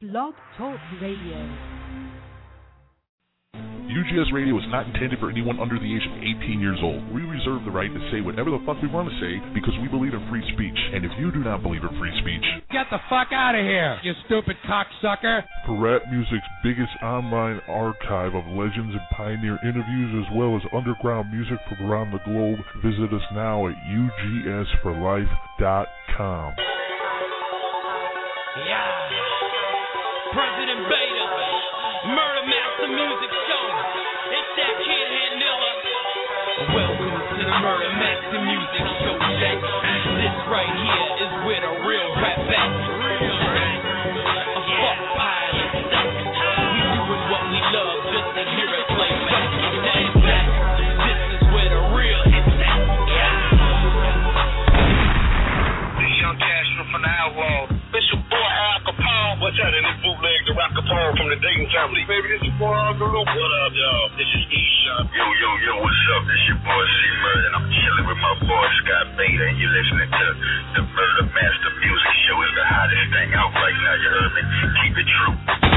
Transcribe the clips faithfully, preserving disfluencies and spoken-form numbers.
Blog Talk Radio. U G S Radio is not intended for anyone under the age of eighteen years old. We reserve the right to say whatever the fuck we want to say because we believe in free speech. And if you do not believe in free speech, get the fuck out of here, you stupid cocksucker. For rap music's biggest online archive of legends and pioneer interviews as well as underground music from around the globe, visit us now at U G S for life dot com. Yeah. President Beta, Murder Master Music Show. It's that kid Handilla. Welcome to the Murder Master Music Show, Jack. This right here is where the real rap at. A fuck pilot. We doing what we love just to hear it play back. This is where the real hits at. Yeah. The young Castro from the Outlaw. It's your boy Al Capone. What's that in this bootleg, the Rap Capone from the Dayton family? Baby, this your boy Uncle Luke. What up, y'all? This is E-Shop. Yo, yo, yo, what's up? This your boy C-Murder, and I'm chilling with my boy Scott Beta, and you're listening to the Murder Master Music Show. It's the hottest thing out right now, you heard me? Keep it true.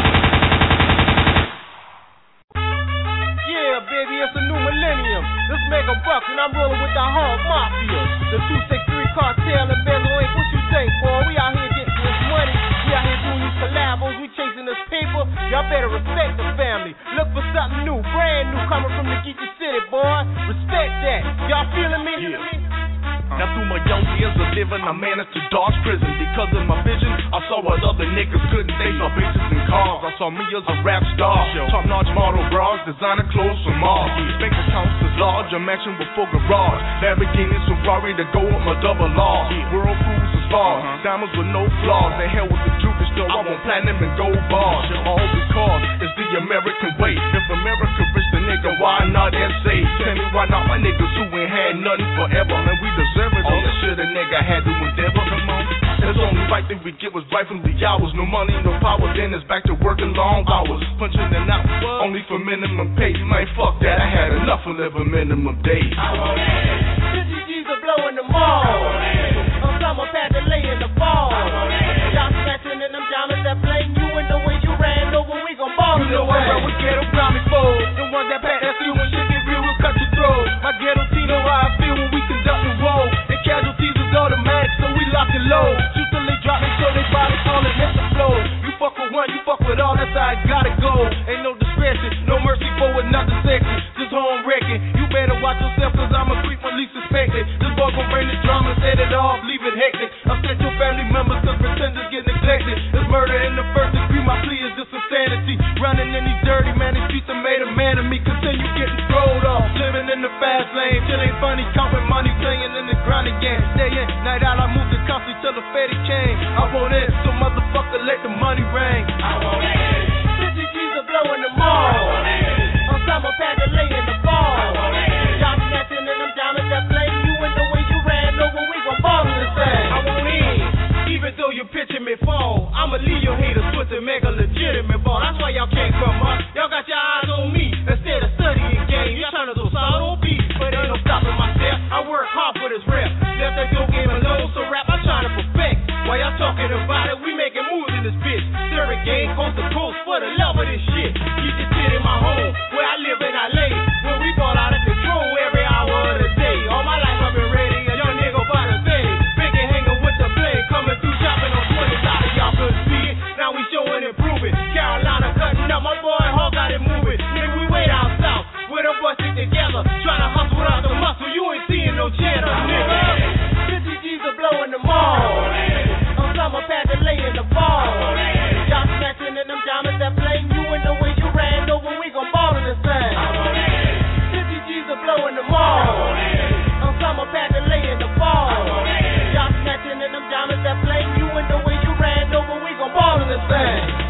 Yeah, baby, it's a new millennium. This Mega Bucks, and I'm rolling with the Hog Mafia. The two six three Cartel and Bezel Inc. What you think, boy? We out here getting this money. We out here doing these collabos. We chasing this paper. Y'all better respect the family. Look for something new, brand new, coming from the Geeky City, boy. Respect that. Y'all feeling me? Yeah. Now through my young years of living, I managed to dodge prison. Because of my vision, I saw what other niggas couldn't. They saw bitches and cars. I saw me as a rap star. Top-notch model bras, designer clothes from Mars. Bank accounts is large, a mansion with full garage. Lamborghini, Ferrari to go with my double R. World cruise is far, diamonds with no flaws. The hell with the Jupiter, still I want platinum and gold bars. All because it's the American way. If America rich, the nigga, why not S A? Tell me why not my niggas who ain't had nothing forever. Man, we deserve it. All the shit a nigga had to endeavor. Come on. It's only right that we get was right from the hours. No money, no power, then it's back to working long hours. Punching it out, only for minimum pay. Man, fuck that, I had enough of living minimum days. I want it. fifty G's are blowing the mall. On summer pad to lay in the fall. Y'all snatching in them diamonds that blame you and the way you ran over. We gon' ball you know I with ghetto Grammy foes. The ones that pack that feel when shit get real, we'll cut your throat. My ghetto team know how I feel when we conduct the roll. And casualties is automatic, so we lock and load. Shoot till they drop and show they body on and hit the flow. You fuck with one, you fuck with all, that's how I gotta go. Ain't no discretion, no mercy for another section. Just home wrecking. You better watch yourself, cause I'm a creep when least suspected. This boy gon' bring the drama, set it off, leave it hectic. Upset your family members, cause pretenders get neglected. It's murder in the first degree, my plea is just insanity. Running in these dirty man, these streets have made a man of me. Continue getting thrown off, living in the fast lane. Shit ain't funny, counting money, playing in the grind again. Day in, night out, I move the country till the fatty came. I want it, so motherfucker, let the money ring. I want it. fifty G's are blowing the mall. I want it. On summer pad to lay in the fall. I want it. Y'all snatching in them diamonds that blame you and the way you ran over. We gon' ball in the same. I want in. Even though you picture me fall, I'ma leave your haters put to make a legitimate ball. That's why y'all can't come up. Y'all got your eyes on me instead of studying game. Y'all trying to do solid on beat, but ain't no stopping myself. I work hard for this rap. Left that dope game alone, so rap I'm trying to perfect. While y'all talking about it, we making moves in this bitch. Serving game coast to coast for the love of this shit. You just sit in my home, where I live in L A, where we ball out of control every hour of the day. All my life I've been ready, a young nigga by the bay. Biggie hanging with the blade, coming through shopping on twenty dollars. Y'all couldn't see it, now we showing improving. Carolina cutting up, my boy Hawk got it moving. Nigga, we way down south, where the boys stick together, trying to hustle without the muscle. You ain't seeing no cheddar, nigga. fifty G's are blowing the mall. On summer pad to lay in the fall. Y'all snatching in them diamonds that blame you and the way you ran over. We gon' ball in the same. fifty G's are blowing the mall. On summer pad to lay in the fall. Y'all snatching in them diamonds that blame you and the way you ran over. We gon' ball in the same.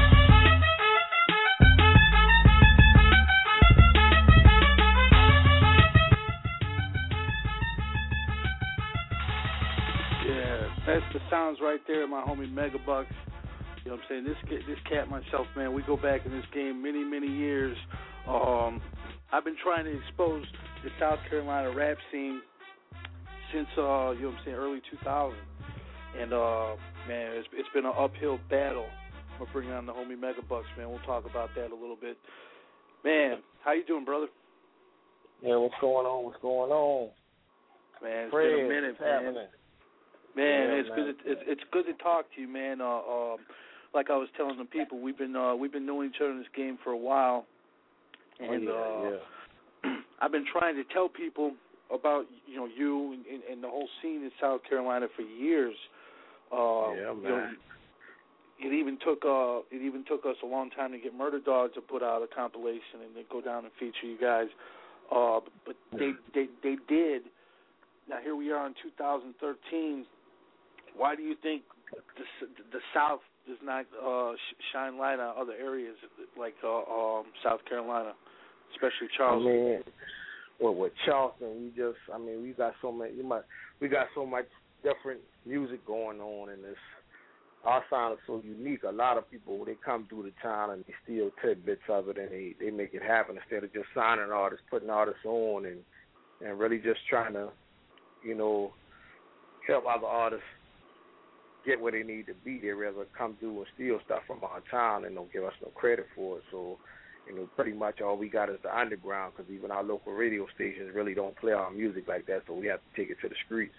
That's the sounds right there, my homie Megabucks. You know what I'm saying? This this cat, myself, man, we go back in this game many, many years. Um, I've been trying to expose the South Carolina rap scene since, uh, you know what I'm saying, early two thousand. And, uh, man, it's, it's been an uphill battle. gonna bring on the homie Megabucks, man. We'll talk about that a little bit. Man, how you doing, brother? Yeah, what's going on? What's going on? Man, it's Fred, been a minute, man. happening? Man, yeah, it's man. good. To, it's it's good to talk to you, man. Uh, um, like I was telling the people, we've been uh, we've been knowing each other in this game for a while, and oh, yeah, uh, yeah. I've been trying to tell people about you know you and, and, and the whole scene in South Carolina for years. Uh, yeah, man. You know, it even took uh, it even took us a long time to get Murder Dog to put out a compilation and then go down and feature you guys. Uh, but they, they they did. Now here we are in two thousand thirteen. Why do you think the the South does not uh, shine light on other areas like uh, um, South Carolina, especially Charleston? I mean, well, with Charleston, we just, I mean, we got so many, you might, we got so much different music going on in this. Our sound is so unique. A lot of people, they come through the town and they steal tidbits of it and they, they make it happen instead of just signing artists, putting artists on and and really just trying to, you know, help other artists get where they need to be. They rather come through and steal stuff from our town and don't give us no credit for it. So, you know, pretty much all we got is the underground because even our local radio stations really don't play our music like that, so we have to take it to the streets.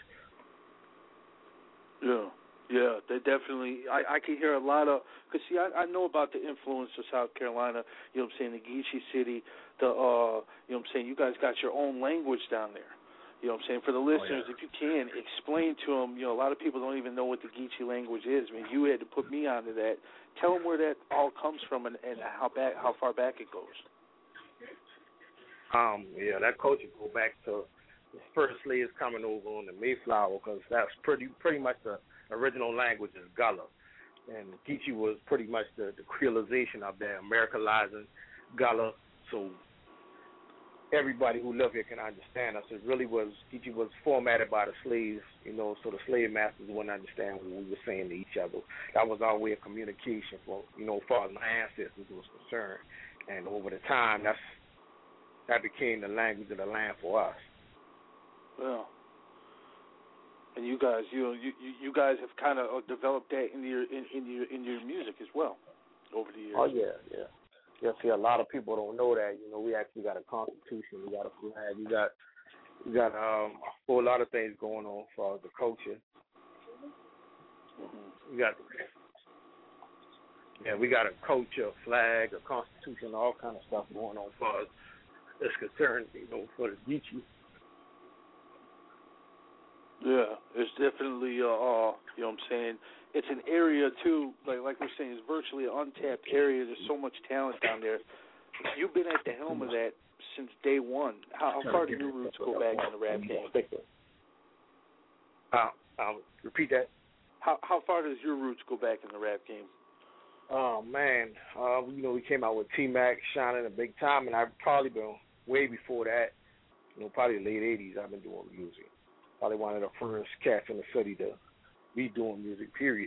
Yeah. Yeah, they definitely. I, I can hear a lot of because see, I, I know about the influence of South Carolina. You know what I'm saying? The Geechee City. The uh, you know what I'm saying? You guys got your own language down there. You know what I'm saying? For the listeners, oh, yeah. if you can explain to them, you know, a lot of people don't even know what the Geechee language is. I mean, you had to put me onto that. Tell them where that all comes from and, and how back, how far back it goes. Um, yeah, that culture go back to the first slaves coming over on the Mayflower because that's pretty pretty much the original language is Gullah, and Geechee was pretty much the, the creolization of that, Americanizing Gullah, so everybody who lived here can understand us. It really was, Geechee was formatted by the slaves, you know, so the slave masters wouldn't understand what we were saying to each other. That was our way of communication for, you know, as far as my ancestors was concerned, and over the time, that's that became the language of the land for us. Well. And you guys, you know, you you guys have kind of developed that in your in, in your in your music as well over the years. Oh yeah, yeah, yeah. See, a lot of people don't know that. You know, we actually got a constitution, we got a flag, we got we got um a whole lot of things going on for the culture. Mm-hmm. We got yeah, we got a culture, a flag, a constitution, all kind of stuff going on for us. It's concerned, you know, for the Geechee. Yeah, it's definitely, uh, uh, you know what I'm saying, it's an area, too, like like we're saying, it's virtually an untapped area. There's so much talent down there. You've been at the helm of that since day one. How, how far do your roots go back in the rap game? Uh, I'll repeat that. How how far does your roots go back in the rap game? Oh, man, uh, you know, we came out with T-Mac, shining a big time, and I've probably been way before that, you know, probably the late eighties I've been doing music. Probably one of the first cats in the city to be doing music, period.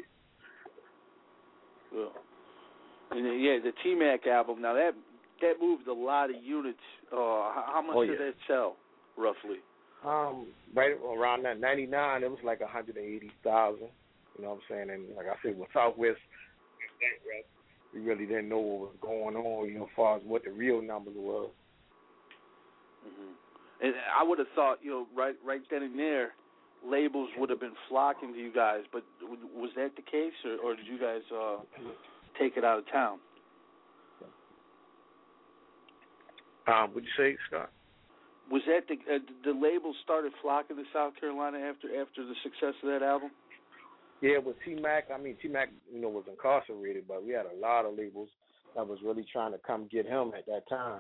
Well, and then, yeah, the T-Mac album, now that that moved a lot of units. Uh, how, how much oh, did yeah. that sell, roughly? Um, right around that ninety-nine, it was like one hundred eighty thousand. You know what I'm saying? And like I said, with Southwest, we really didn't know what was going on, you know, as far as what the real numbers were. Mm-hmm. And I would have thought, you know, right, right then and there, labels would have been flocking to you guys. But was that the case, or, or did you guys uh, take it out of town? Um, what'd you say, Scott? Was that the uh, the labels started flocking to South Carolina after after the success of that album? Yeah, with T-Mac, I mean, T-Mac, you know, was incarcerated, but we had a lot of labels that was really trying to come get him at that time.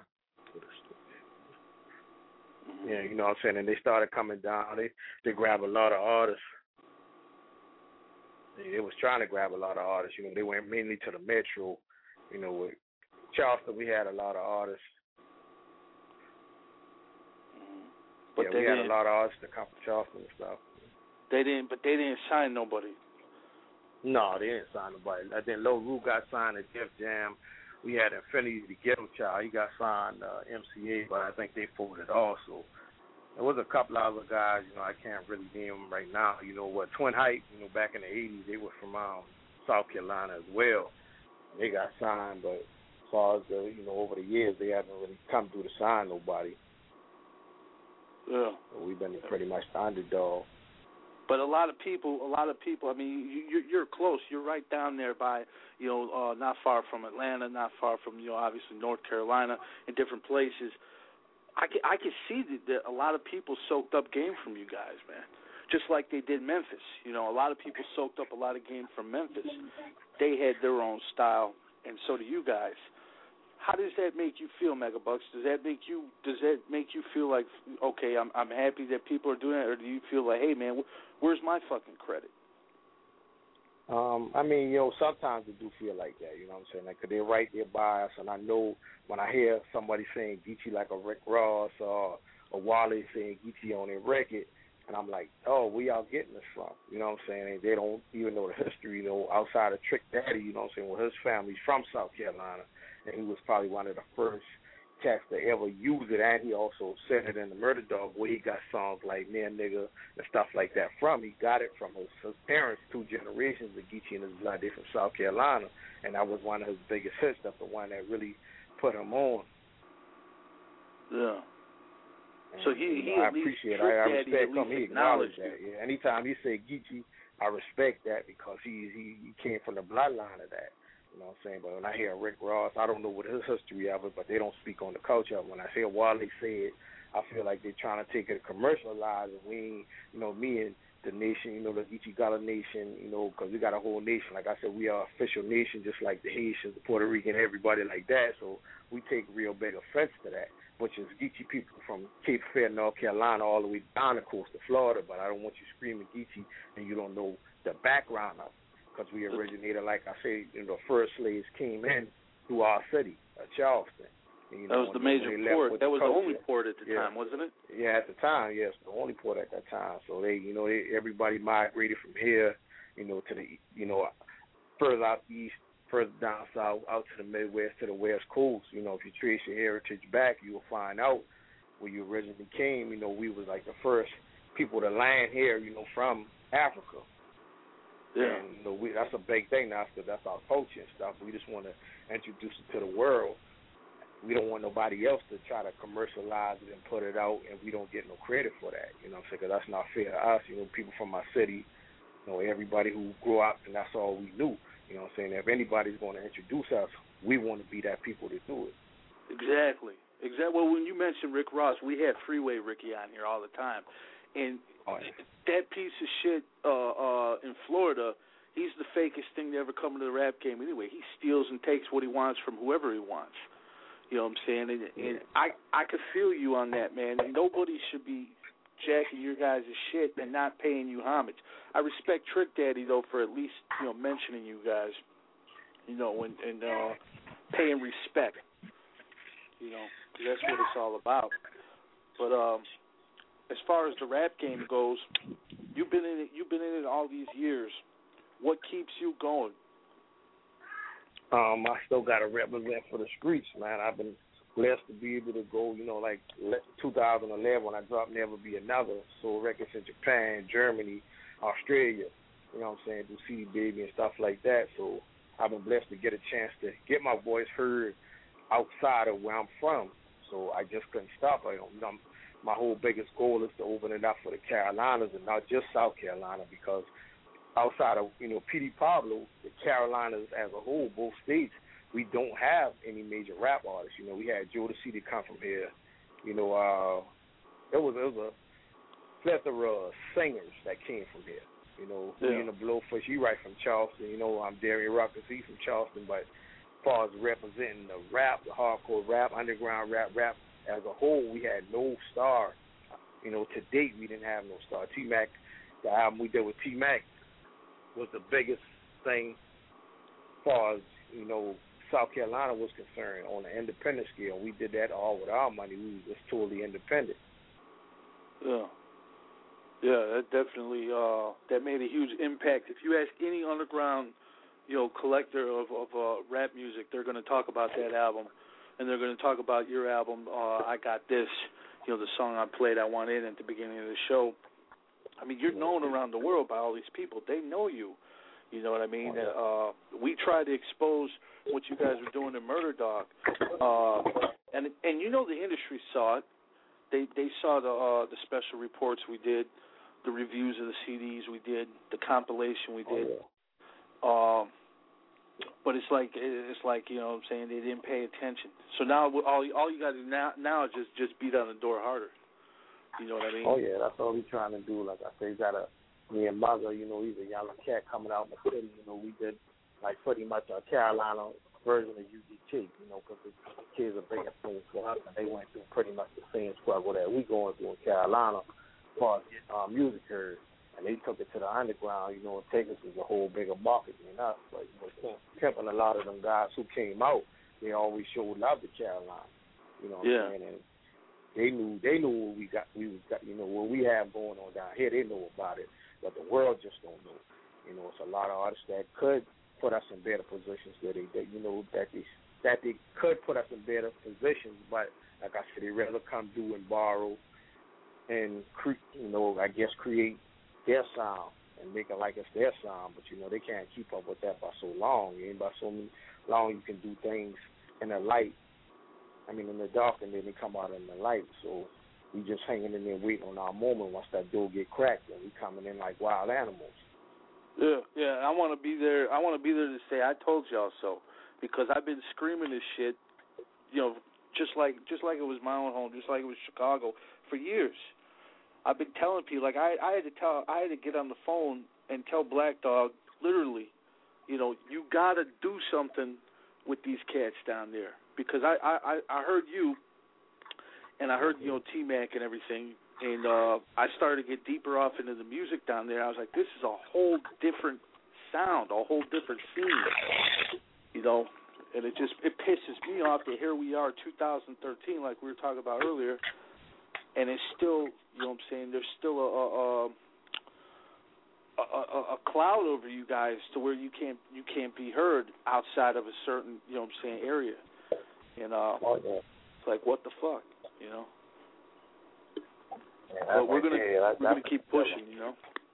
Yeah, you know what I'm saying? And they started coming down. They they grabbed a lot of artists. They was trying to grab a lot of artists. You know, they went mainly to the Metro. You know, with Charleston, we had a lot of artists. But yeah, we had a lot of artists that come from Charleston and stuff. They didn't, but they didn't sign nobody. No, they didn't sign nobody. I think Lil Ru got signed at Def Jam. We had Infinity the Ghetto Child. He got signed uh, M C A, but I think they pulled it also. There was a couple of other guys, you know, I can't really name them right now. You know what, Twin Hype, you know, back in the eighties, they were from um, South Carolina as well. they got signed, but as far as the, you know, over the years, they haven't really come through to sign nobody. Yeah. So we've been pretty much the underdog. But a lot of people, a lot of people. I mean, you, you're close. You're right down there by, you know, uh, not far from Atlanta, not far from, you know, obviously North Carolina, and different places. I can, I can see that, that a lot of people soaked up game from you guys, man. Just like they did Memphis. You know, a lot of people soaked up a lot of game from Memphis. They had their own style, and so do you guys. How does that make you feel, Megabucks? Does that make you does that make you feel like, okay, I'm I'm happy that people are doing it, or do you feel like, hey man, where's my fucking credit? Um, I mean, you know, sometimes it do feel like that. You know what I'm saying? Like, 'cause they're right there by us, and I know when I hear somebody saying Geechee like a Rick Ross or a Wally saying Geechee on their record, and I'm like, oh, where y'all getting this from? You know what I'm saying? And they don't even know the history, you know, outside of Trick Daddy, you know what I'm saying? Well, his family's from South Carolina, and he was probably one of the first cats to ever use it, and he also said it in the Murder Dog, where he got songs like Man Nigga and stuff like that from. He got it from his, his parents, two generations of Geechee and his blood. They're from South Carolina, and that was one of his biggest hits. That's the one that really put him on. Yeah. And, so he, he you know, I at least appreciate it. I, I respect him. He acknowledged that. Yeah. Anytime he say Geechee, I respect that because he, he he came from the bloodline of that. You know what I'm saying? But when I hear Rick Ross, I don't know what his history of it, but they don't speak on the culture. When I hear Wally say it, I feel like they're trying to take it and commercialize it. We ain't, you know, me and the nation, you know, the Geechee Gullah Nation, you know, because we got a whole nation. Like I said, we are an official nation, just like the Haitians, the Puerto Rican, everybody like that. So we take real big offense to that, which is Geechee people from Cape Fear, North Carolina, all the way down the coast of Florida. But I don't want you screaming Geechee and you don't know the background of it. Because we originated, like I say, you know, the first slaves came in through our city, uh, Charleston. And, you know, that was the major port. That was the, the only port at the yeah. time, wasn't it? Yeah, at the time, yes, the only port at that time. So they, you know, they, everybody migrated from here, you know, to the, you know, further out east, further down south, out to the Midwest, to the West Coast. You know, if you trace your heritage back, you will find out where you originally came. You know, we was like the first people to land here, you know, from Africa. Yeah. And you know, we, that's a big thing now, because that's our culture and stuff. We just want to introduce it to the world. We don't want nobody else to try to commercialize it and put it out, and we don't get no credit for that. You know what I'm saying? Because that's not fair to us. You know, people from our city, you know, everybody who grew up, and that's all we knew. You know what I'm saying? If anybody's going to introduce us, we want to be that people to do it. Exactly. Exactly. Well, when you mentioned Rick Ross, we had Freeway Ricky on here all the time. And oh, yeah. that piece of shit uh, uh, in Florida, he's the fakest thing to ever come into the rap game anyway. He steals and takes what he wants from whoever he wants. You know what I'm saying? And, and I, I could feel you on that, man. And nobody should be jacking your guys' shit and not paying you homage. I respect Trick Daddy, though, for at least, you know, mentioning you guys, you know, and, and uh, paying respect. You know, 'cause that's what it's all about. But um, as far as the rap game goes, you've been in it. You've been in it all these years. What keeps you going? Um, I still got to represent for the streets, man. I've been blessed to be able to go, you know, like two thousand eleven when I dropped Never Be Another, sold records in Japan, Germany, Australia, you know what I'm saying, do C D Baby and stuff like that. So I've been blessed to get a chance to get my voice heard outside of where I'm from. So I just couldn't stop. I, you know, my whole biggest goal is to open it up for the Carolinas and not just South Carolina, because outside of, you know, P D Pablo, the Carolinas as a whole, both states, we don't have any major rap artists. You know, we had Jodeci to come from here. You know, uh, it was it was a plethora of singers that came from here. You know, yeah. me and the Blowfish, he right from Charleston. You know, I'm Darian Ruckus, he's from Charleston. But as far as representing the rap, the hardcore rap, underground rap, rap as a whole, we had no star. You know, to date, we didn't have no star. T-Mac, the album we did with T-Mac was the biggest thing as far as, you know, South Carolina was concerned on the independent scale. We did that all with our money. We was just totally independent. Yeah. Yeah, that definitely, uh, that made a huge impact. If you ask any underground, you know, collector of, of uh, rap music, they're going to talk about that album, and they're going to talk about your album, uh, I Got This, you know, the song I played, I Want In, at the beginning of the show. I mean, you're known around the world by all these people. They know you. You know what I mean? Oh, yeah. uh, we tried to expose what you guys were doing in Murder Dog, uh, and and you know the industry saw it. They they saw the uh, the special reports we did, the reviews of the C Ds we did, the compilation we did. Oh, yeah. Um, but it's like it's like you know what I'm saying, they didn't pay attention. So now all all you got to do now now is just just beat on the door harder. You know what I mean? Oh yeah, that's all we trying to do. Like I said, you got a me and Mugger, you know, he's a young cat coming out in the city. You know, we did like pretty much a Carolina version of U G T. You know, because the kids are big influence for us, and they went through pretty much the same struggle that we going through in Carolina as far as getting uh, music heard. And they took it to the underground, you know, and Texas was a whole bigger market than us. But, you know, pimping a lot of them guys who came out, they always showed love to Carolina. You know what yeah. I'm saying? And they knew they knew what we got we was got you know, what we have going on down here, they know about it. But the world just don't know. You know, it's a lot of artists that could put us in better positions that they that you know, that they that they could put us in better positions, but like I said, they rather come do and borrow and cre- you know, I guess create their sound and make it like it's their sound, but you know they can't keep up with that by so long. And by so long you can do things in the light. I mean in the dark, and then they come out in the light. So we just hanging in there waiting on our moment. Once that door get cracked, and we coming in like wild animals. Yeah, yeah. I want to be there. I want to be there to say I told y'all so, because I've been screaming this shit, you know, just like just like it was my own home, just like it was Chicago for years. I've been telling people, like I, I had to tell, I had to get on the phone and tell Black Dog, literally, you know, you got to do something with these cats down there, because I, I, I heard you, and I heard, you know, T-Mac and everything, and uh, I started to get deeper off into the music down there. I was like, this is a whole different sound, a whole different scene, you know, and it just, it pisses me off that here we are, two thousand thirteen, like we were talking about earlier, and it's still, you know what I'm saying, there's still a a, a a a cloud over you guys to where you can't you can't be heard outside of a certain, you know what I'm saying, area. And uh, oh, yeah. It's like, what the fuck, you know? Yeah, but we're right gonna there. That, we're gonna keep pushing, you know.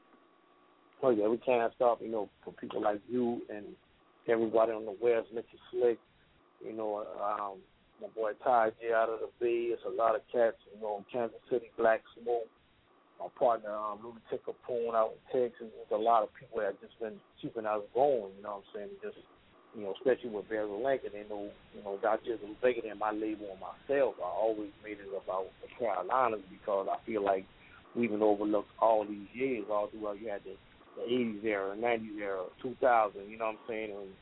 Oh yeah, we can't stop, you know, for people like you and everybody on the West, Mister Slick, you know, um, my boy Ty J out of the Bay. It's a lot of cats, you know, Kansas City, Black Smoke. My partner, um, Lunatic Capone out in Texas. There's a lot of people that have just been keeping us going, you know what I'm saying? Just, you know, especially with Barry Lincoln, they know, you know, that just was bigger than my label and myself. I always made it about the Carolinas because I feel like we've been overlooked all these years, all throughout. You had the, the eighties era, nineties era, two thousand, you know what I'm saying? And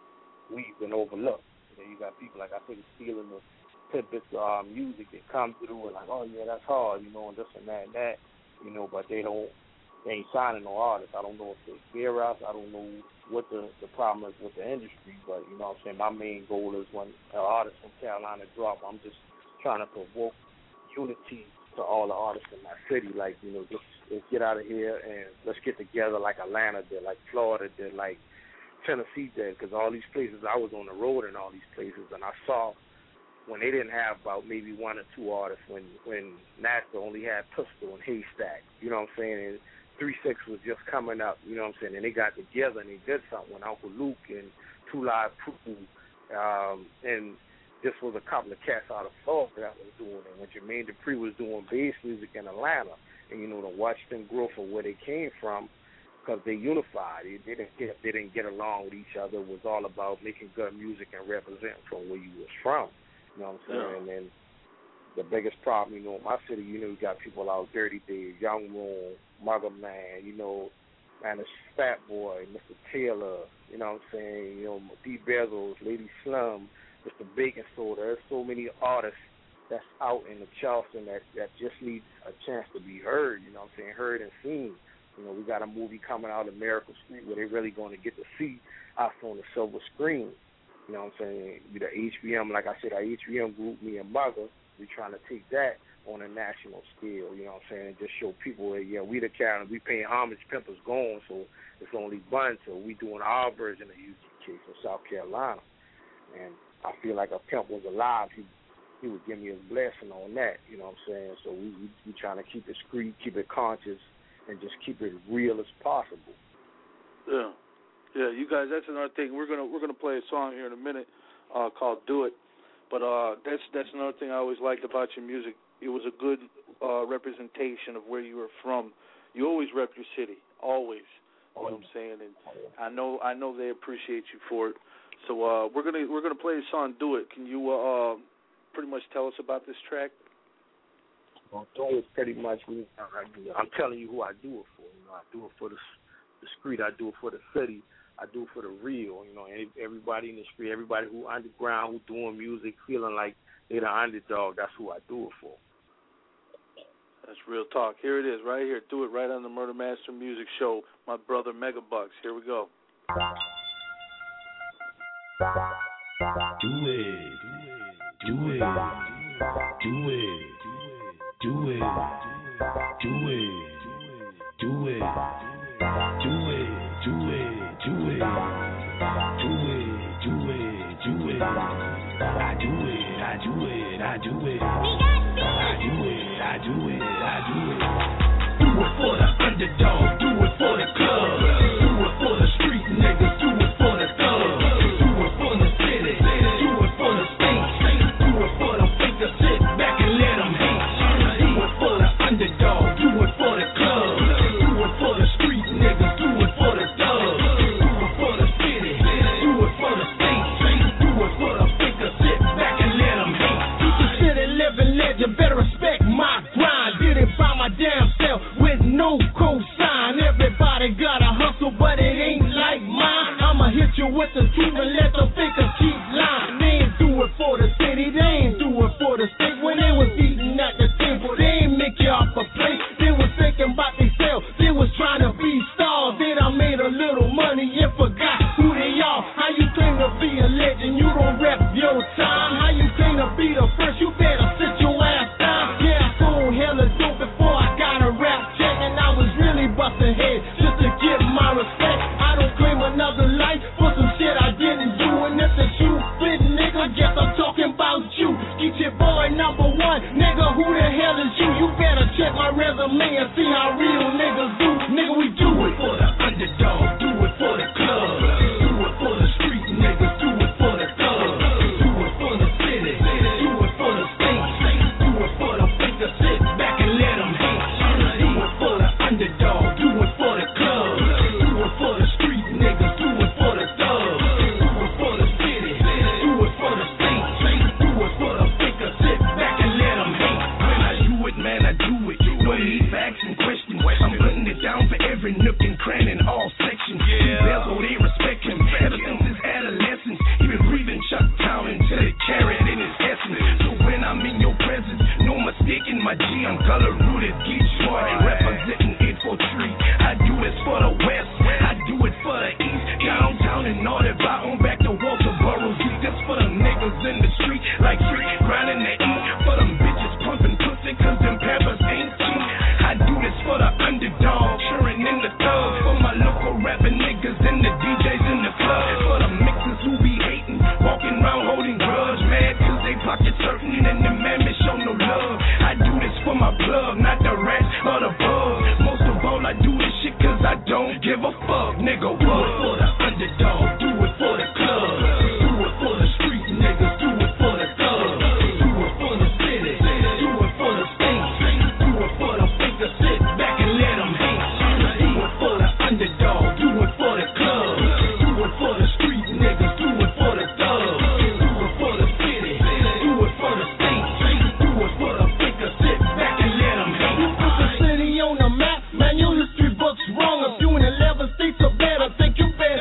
we've been overlooked. You know, you got people, like I said, stealing the tidbits of uh, music that come through and like, oh, yeah, that's hard, you know, and this and that and that, you know, but they don't, they ain't signing no artists. I don't know if they fear us. I don't know what the, the problem is with the industry, but, you know what I'm saying, my main goal is when an artist from Carolina drop, I'm just trying to provoke unity to all the artists in my city. Like, you know, just let's get out of here and let's get together like Atlanta did, like Florida did, like Tennessee did, because all these places, I was on the road in all these places, and I saw when they didn't have about maybe one or two artists, when when Nashville only had Pistol and Haystack, you know what I'm saying, and three six was just coming up, you know what I'm saying, and they got together and they did something when Uncle Luke and Two Live Crew, um, and this was a couple of cats out of Florida that was doing it, when Jermaine Dupri was doing bass music in Atlanta, and, you know, to watch them grow from where they came from, because they unified. They didn't get they didn't get along with each other. It was all about making good music and representing from where you was from. You know what I'm saying? Yeah. And then the biggest problem, you know, in my city, you know, you got people out Dirty Dave, Young Moon, Mugger Man, you know, and it's Fat Boy, Mister Taylor, you know what I'm saying? You know, D Bezos, Lady Slum, Mister Bacon Soda. There's so many artists that's out in the Charleston that, that just need a chance to be heard, you know what I'm saying, heard and seen. You know, we got a movie coming out of Miracle Street where they're really going to get to see us on the silver screen. You know what I'm saying? The H B M, like I said, our H B M group, me and Mugger, we're trying to take that on a national scale, you know what I'm saying, and just show people that, yeah, we the Carolina, we paying homage, Pimp is gone, so it's only Bun, so we doing our version of U G K from South Carolina. And I feel like if Pimp was alive, he he would give me his blessing on that, you know what I'm saying? So we we, we trying to keep it street, keep it conscious, and just keep it real as possible. Yeah. Yeah, you guys, that's another thing. We're gonna we're gonna play a song here in a minute uh, called "Do It," but uh, that's that's another thing I always liked about your music. It was a good uh, representation of where you were from. You always rep your city, always. You know what I'm saying? And I know I know they appreciate you for it. So uh, we're gonna we're gonna play the song "Do It." Can you uh, pretty much tell us about this track? Well, Do It pretty much. We, I'm telling you who I do it for. You know, I do it for the the street. I do it for the city. I do it for the real, you know, everybody in the street, everybody who underground, who doing music, feeling like they're the underdog. That's who I do it for. That's real talk. Here it is, right here. Do it right on the Murder Master Music Show. My brother Megabucks. Here we go. Do it. Do it. Do it. Do it. Do it. Do it. Do it. Do it. Do it, do it, do it, do it. I do it, I do it, I do it. I do it, I do it, I do it. Do it for the underdog, do it for the club. Do it for the street niggas, do it for the thugs. Do it for the city, do it for the state. Do it for the fakers, sit back and let them hate. Do it for the underdog, do it for the club. Do it for the street niggas, do it for the thugs. You better respect my grind. Did it by my damn self with no cosign. Everybody got a hustle, but it ain't like mine. I'ma hit you with the truth and let the fakers keep lying. They ain't do it for the city, they ain't do it for the state. When they was eating at the table, they ain't make you off a plate. They was thinking about themselves, they was trying to be stars. Then I made a little money and forgot who they are. How you claim to be a legend, you don't rep your time. How you claim to be the first, you better sit your ass down. Yeah, I sold hella dope before I got a rap check, and I was really busting head just to get my respect. I don't claim another life for some shit I didn't do, and if the shoe fit, nigga, guess I'm talking about you. Get your boy number one, nigga, who the hell is you? You better check my resume and see how real niggas do. Nigga, we do it for the underdog, do it for the club, do it for the street niggas, do it for the thugs, do it for the city, do it for the state, do it for the fakers, sit back and let them hate. Do it for the underdog, do it for the club, do it for the street niggas, do it for the thugs, do it for the city, do it for the state, do it for the fakers, sit back and let them hate. When I do it, man, I do it. No need facts and questions. I'm putting it down for every nook and cranny in all sections. Yeah. Oh, they respect him ever since his adolescence. He been breathing Chuck Town until it carried in his essence. So when I'm in your presence, no mistaking my G. I'm color rooted, geek short, representing eight four three. I do this for the West, I do it for the East, downtown and all that. By on back to Walter Burroughs. This for the niggas in the street, like street grinding the eat. For them bitches pumping pussy, cause them peppers ain't cheap. I do this for the underdog, cheering in the thugs. For my local rapping niggas and the D Js in the club. For the mixers who be hating, walking around holding grudge, mad cause they pockets hurting and the man show no love. I do this for my plug, not the rats or the bugs. Most of all, I do this shit cause I don't give a fuck, nigga. What? Do it for the underdog, do it for the club, do it for the street niggas, do it for the thugs, do it for the city, do it for the state, do it for the fakers, sit back and let them hate. Do it for the underdog, do it for the club, do it for the street niggas, do it for the thugs, do it for the city, do it for the state, do it for the fakers, sit back and let them hate. You put the city on the map, man, your history book's wrong. If you in eleven states or better, think you better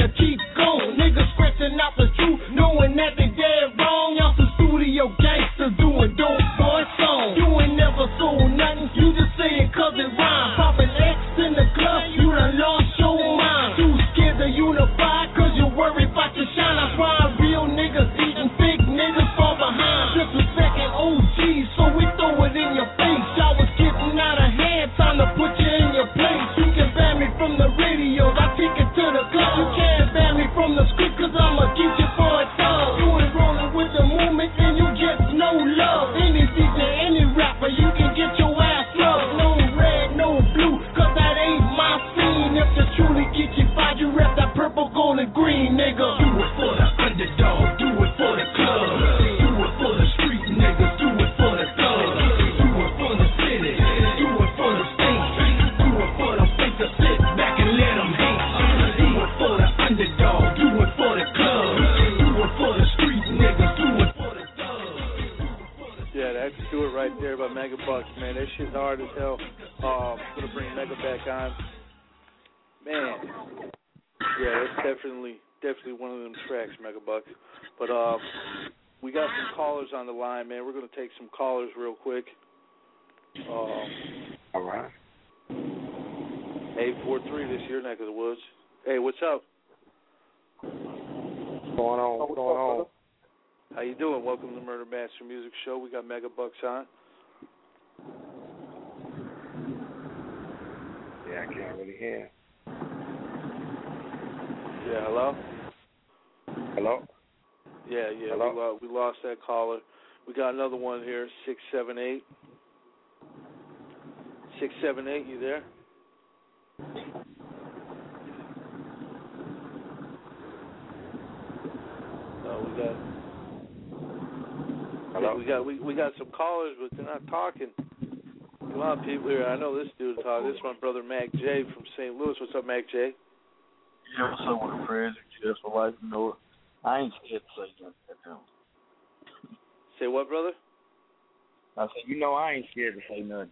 right there by Megabucks, man. That shit's hard as hell. Um, gonna bring Mega back on. Man, yeah, that's definitely definitely one of them tracks, Megabucks. But um, we got some callers on the line, man. We're gonna take some callers real quick. Um, All right. eight four three, this your neck of the woods. Hey, what's up? What's going on? What's going on? How you doing? Welcome to the Murder Master Music Show. We got Megabucks on. Yeah, I can't really hear. Yeah, hello? Hello? Yeah, yeah, Hello? We, lo- we lost that caller. We got another one here, six seven eight. six seven eight, you there? No, we got... Hello? We got we, we got some callers, but they're not talking. Come on, people here. I know this dude talk. This is my brother Mac J from Saint Louis. What's up, Mac J? Yeah, what's up with the friends? Just for life, you know. I ain't scared to say nothing to them. Say what, brother? I said, you know, I ain't scared to say nothing.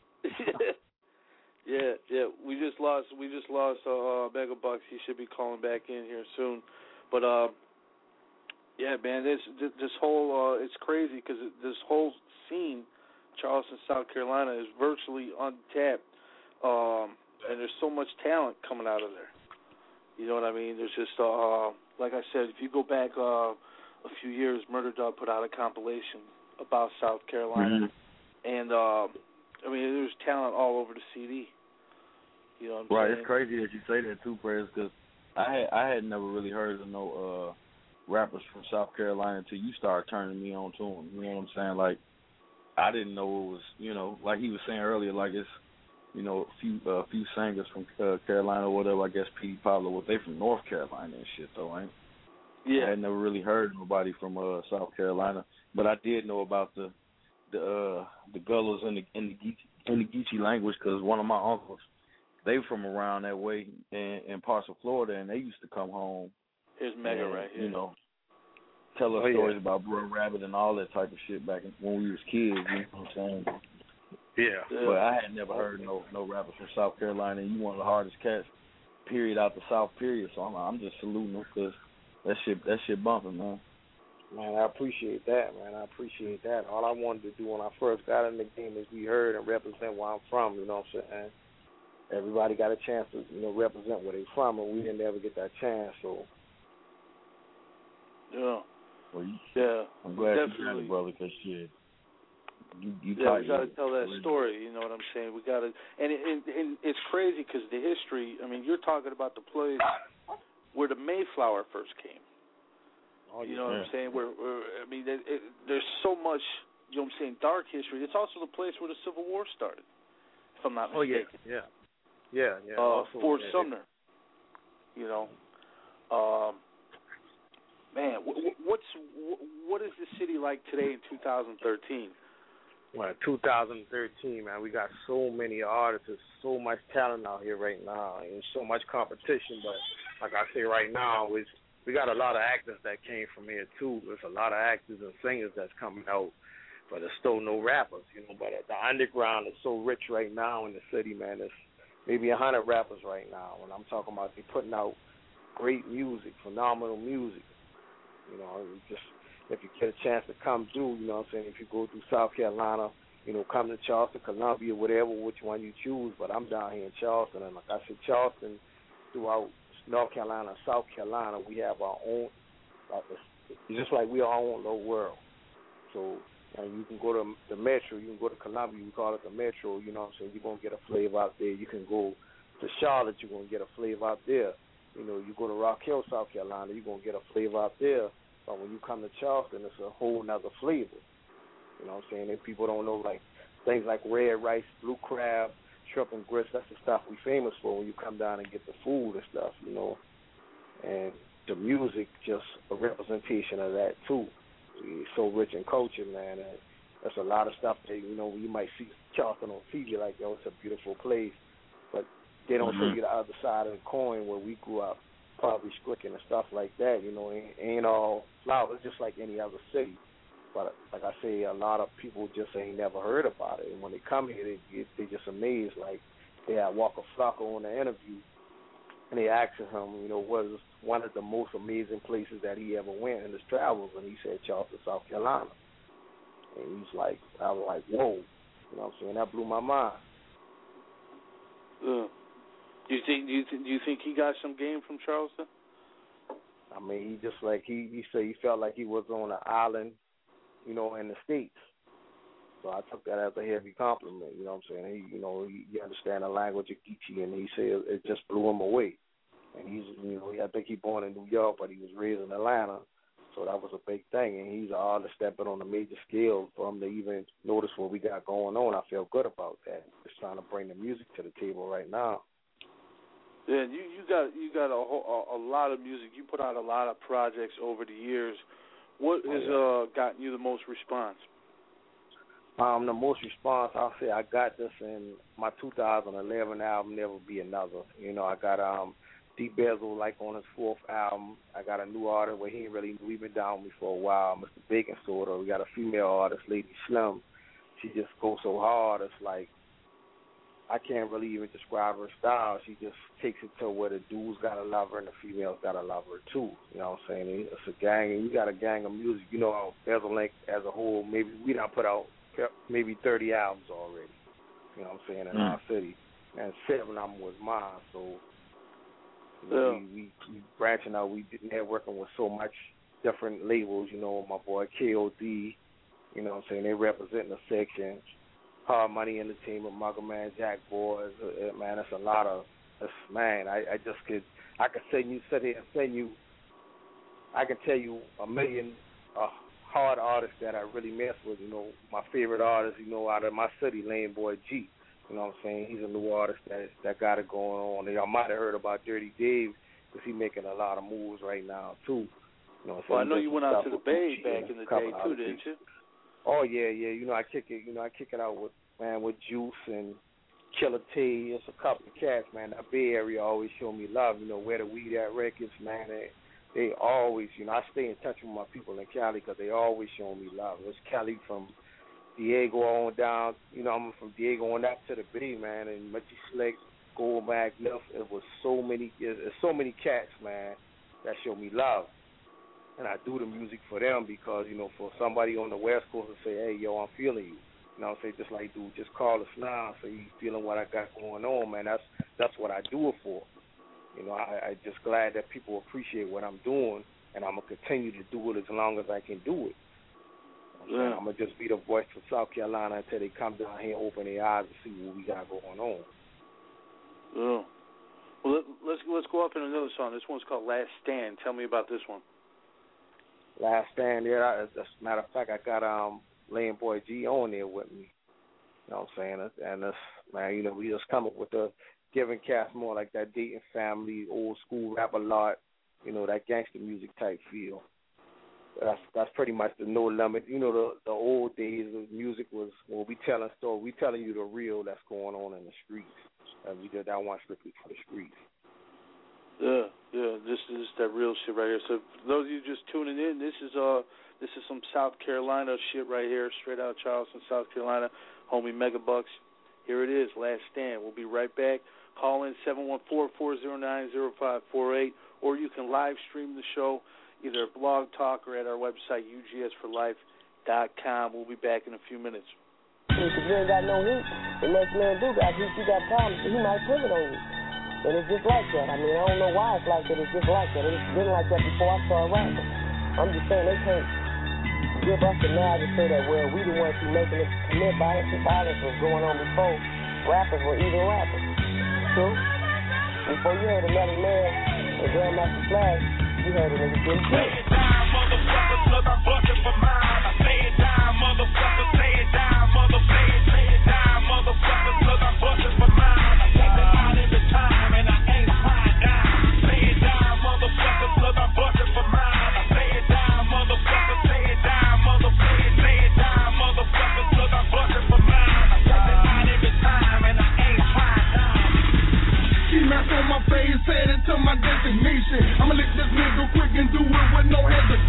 yeah, yeah. We just lost. We just lost uh, uh, Megabucks. He should be calling back in here soon. But uh, yeah, man, this this whole uh, it's crazy because this whole scene, Charleston, South Carolina, is virtually untapped, um, and there's so much talent coming out of there. You know what I mean? There's just, uh, like I said, if you go back uh, a few years, Murder Dog put out a compilation about South Carolina, mm-hmm. and uh, I mean, there's talent all over the C D. You know what I'm right, saying? It's crazy that you say that too, Prez, because I had I had never really heard of no uh, rappers from South Carolina until you started turning me on to them. You know what I'm saying? Like, I didn't know it was, you know, like he was saying earlier, like it's, you know, a few uh, few singers from uh, Carolina or whatever. I guess P. Pablo, what they from North Carolina and shit though, ain't? Yeah. I had never really heard nobody from uh, South Carolina, but I did know about the the uh, the Gullas and the in the Geechee, in the Geechee language because one of my uncles, they from around that way in, in parts of Florida, and they used to come home. Here's Mega and, right here. You know, tell us oh, stories yeah. about Brer Rabbit and all that type of shit back when we was kids. You know what I'm saying? Yeah. But I had never heard no no rappers from South Carolina. And you one of the hardest cats, period, out the South, period. So I'm I'm just saluting them because that shit that shit bumping, man. Man, I appreciate that, man. I appreciate that. All I wanted to do when I first got in the game is be heard and represent where I'm from. You know what I'm saying? Everybody got a chance to, you know, represent where they from, and we didn't ever get that chance. So. Yeah. Well, you, yeah. I'm glad definitely. you got it, brother, because shit. You, you yeah, we got to it. tell that story. You know what I'm saying? We got to, and, it, and, and it's crazy because the history. I mean, you're talking about the place where the Mayflower first came. Oh, you know yeah. what I'm saying? Where, where I mean, it, it, there's so much. You know what I'm saying? Dark history. It's also the place where the Civil War started. If I'm not mistaken. Oh yeah, yeah, yeah, yeah. Uh, also, Fort yeah, Sumner. You know. Um, man, what's what is the city like today in two thousand thirteen? Well, two thousand thirteen, man, we got so many artists, so much talent out here right now, and so much competition. But like I say right now, it's, we got a lot of actors that came from here too. There's a lot of actors and singers that's coming out, but there's still no rappers, you know. But the underground is so rich right now in the city, man. There's maybe a hundred rappers right now, and I'm talking about they putting out great music, phenomenal music. You know, just if you get a chance to come through, you know what I'm saying, if you go through South Carolina, you know, come to Charleston, Columbia, whatever, which one you choose. But I'm down here in Charleston, and like I said, Charleston, throughout North Carolina, South Carolina, we have our own, like it's just like we are our own little world. So and you can go to the Metro, you can go to Columbia, you call it the Metro, you know what I'm saying, you're going to get a flavor out there. You can go to Charlotte, you're going to get a flavor out there. You know, you go to Rock Hill, South Carolina, you're going to get a flavor out there. But when you come to Charleston, it's a whole nother flavor. You know what I'm saying? And people don't know, like, things like red rice, blue crab, shrimp and grits, that's the stuff we famous for when you come down and get the food and stuff, you know. And the music, just a representation of that, too. It's so rich in culture, man. And there's a lot of stuff that, you know, you might see Charleston on T V, like, yo, it's a beautiful place. But they don't mm-hmm. show you the other side of the coin where we grew up, probably stricken and stuff like that. You know, it ain't all flowers, just like any other city. But like I say, a lot of people just ain't never heard about it. And when they come here, they they just amazed. Like they had Walker Flocka on the interview, and they asked him, you know, what is one of the most amazing places that he ever went in his travels, and he said Charleston, South Carolina. And he's like, I was like, whoa, you know what I'm saying? That blew my mind. Uh, do you think do you, th- do you think he got some game from Charleston? I mean, he just like he he said he felt like he was on an island, you know, in the States. So I took that as a heavy compliment. You know what I'm saying? He, you know, he, he understand the language of Geechee, and he said it just blew him away. And he's, you know, I think he born in New York, but he was raised in Atlanta. So that was a big thing, and he's an artist stepping on a major scale for him to even notice what we got going on. I feel good about that. Just trying to bring the music to the table right now. Yeah, you, you got you got a, whole, a a lot of music. You put out a lot of projects over the years. What has uh, gotten you the most response? Um, the most response, I'll say I got this in my two thousand eleven album, Never Be Another. You know, I got um, D Bezel, like, on his fourth album. I got a new artist where he ain't really knew. He been down with me for a while, Mister Bacon Soda. We got a female artist, Lady Slim. She just goes so hard. It's like, I can't really even describe her style. She just takes it to where the dudes got to love her and the females got to love her too. You know what I'm saying? It's a gang, and you got a gang of music. You know, Bezel Link as a whole, maybe we done put out maybe thirty albums already. You know what I'm saying, in mm. our city. And seven of them was mine. So you know, yeah. we, we, we branching out. We networking with so much different labels. You know, my boy K O D, you know what I'm saying, they representing the section. Hard Money Entertainment, Mugger Man, Jack Boys, uh, man, that's a lot of, that's, man, I, I just could, I could send you, sit here and send you, I can tell you a million uh, hard artists that I really mess with. You know, my favorite artist, you know, out of my city, Lane Boy G. You know what I'm saying? He's a new artist that that got it going on. Y'all might have heard about Dirty Dave because he's making a lot of moves right now, too. You know, so well, I know you went out to the Bay back in the day, too, didn't you? Oh yeah, yeah. You know, I kick it. You know, I kick it out with man with Juice and Killer T. It's a couple of cats, man. That Bay Area always show me love. You know, where the weed at records, man. They, they always, you know, I stay in touch with my people in Cali because they always show me love. It's Cali from Diego on down. You know, I'm from Diego on up to the Bay, man. And Mitchie Slick, Goldback, Lift. It was so many. There's so many cats, man, that show me love. And I do the music for them because, you know, for somebody on the West Coast to say, hey, yo, I'm feeling you. You know what I'm saying? Just like, dude, just call us now so you feeling what I got going on, man. That's that's what I do it for. You know, I, I just glad that people appreciate what I'm doing, and I'm going to continue to do it as long as I can do it. You know yeah. I'm going to just be the voice for South Carolina until they come down here and open their eyes and see what we got going on. Yeah. Well, let, let's, let's go up in another song. This one's called Last Stand. Tell me about this one. Last Stand, yeah. As a matter of fact, I got um Lane Boy G on there with me. You know what I'm saying? And this, man, you know, we just come up with the giving cast more like that Dayton Family, old school rap a lot, you know, that gangster music type feel. That's that's pretty much the No Limit. You know, the the old days of music was when we telling stories, we telling you the real that's going on in the streets. And we did that one strictly for the streets. Yeah, yeah, this is that real shit right here. So for those of you just tuning in, this is uh this is some South Carolina shit right here, straight out of Charleston, South Carolina. Homie Megabucks. Here it is, Last Stand. We'll be right back. Call in seven one four, four zero nine, zero five four eight, or you can live stream the show either at Blog Talk or at our website, U G S for life dot com. We'll be back in a few minutes. If you ain't got no heat, the next man do got heat, you got problems, he might put it on you. And it's just like that. I mean, I don't know why it's like that. It's just like that. It's been like that before I started rapping. I'm just saying they can't give us the now to say that, well, we the ones who making it commit violence. The violence was going on before rappers were even rapping. True? Before you heard of Melly Man and Grandmaster Flash, you heard of niggas getting killed. Say it down, motherfuckers, look, I'm busting for mine. I say it down, motherfuckers, say it down, motherfuckers, say it down, motherfuckers, look, I'm busting for mine. I take it out every time and I ain't trying down. Say it down, motherfuckers, look, I'm busting for mine. I say it down, motherfuckers, say it down, motherfuckers, say it down, motherfuckers, look, I'm busting for mine. I take it out every time and I ain't trying down. She mess on my face, headed to my destination. I'ma lick this nigga quick and do it with no hesitation.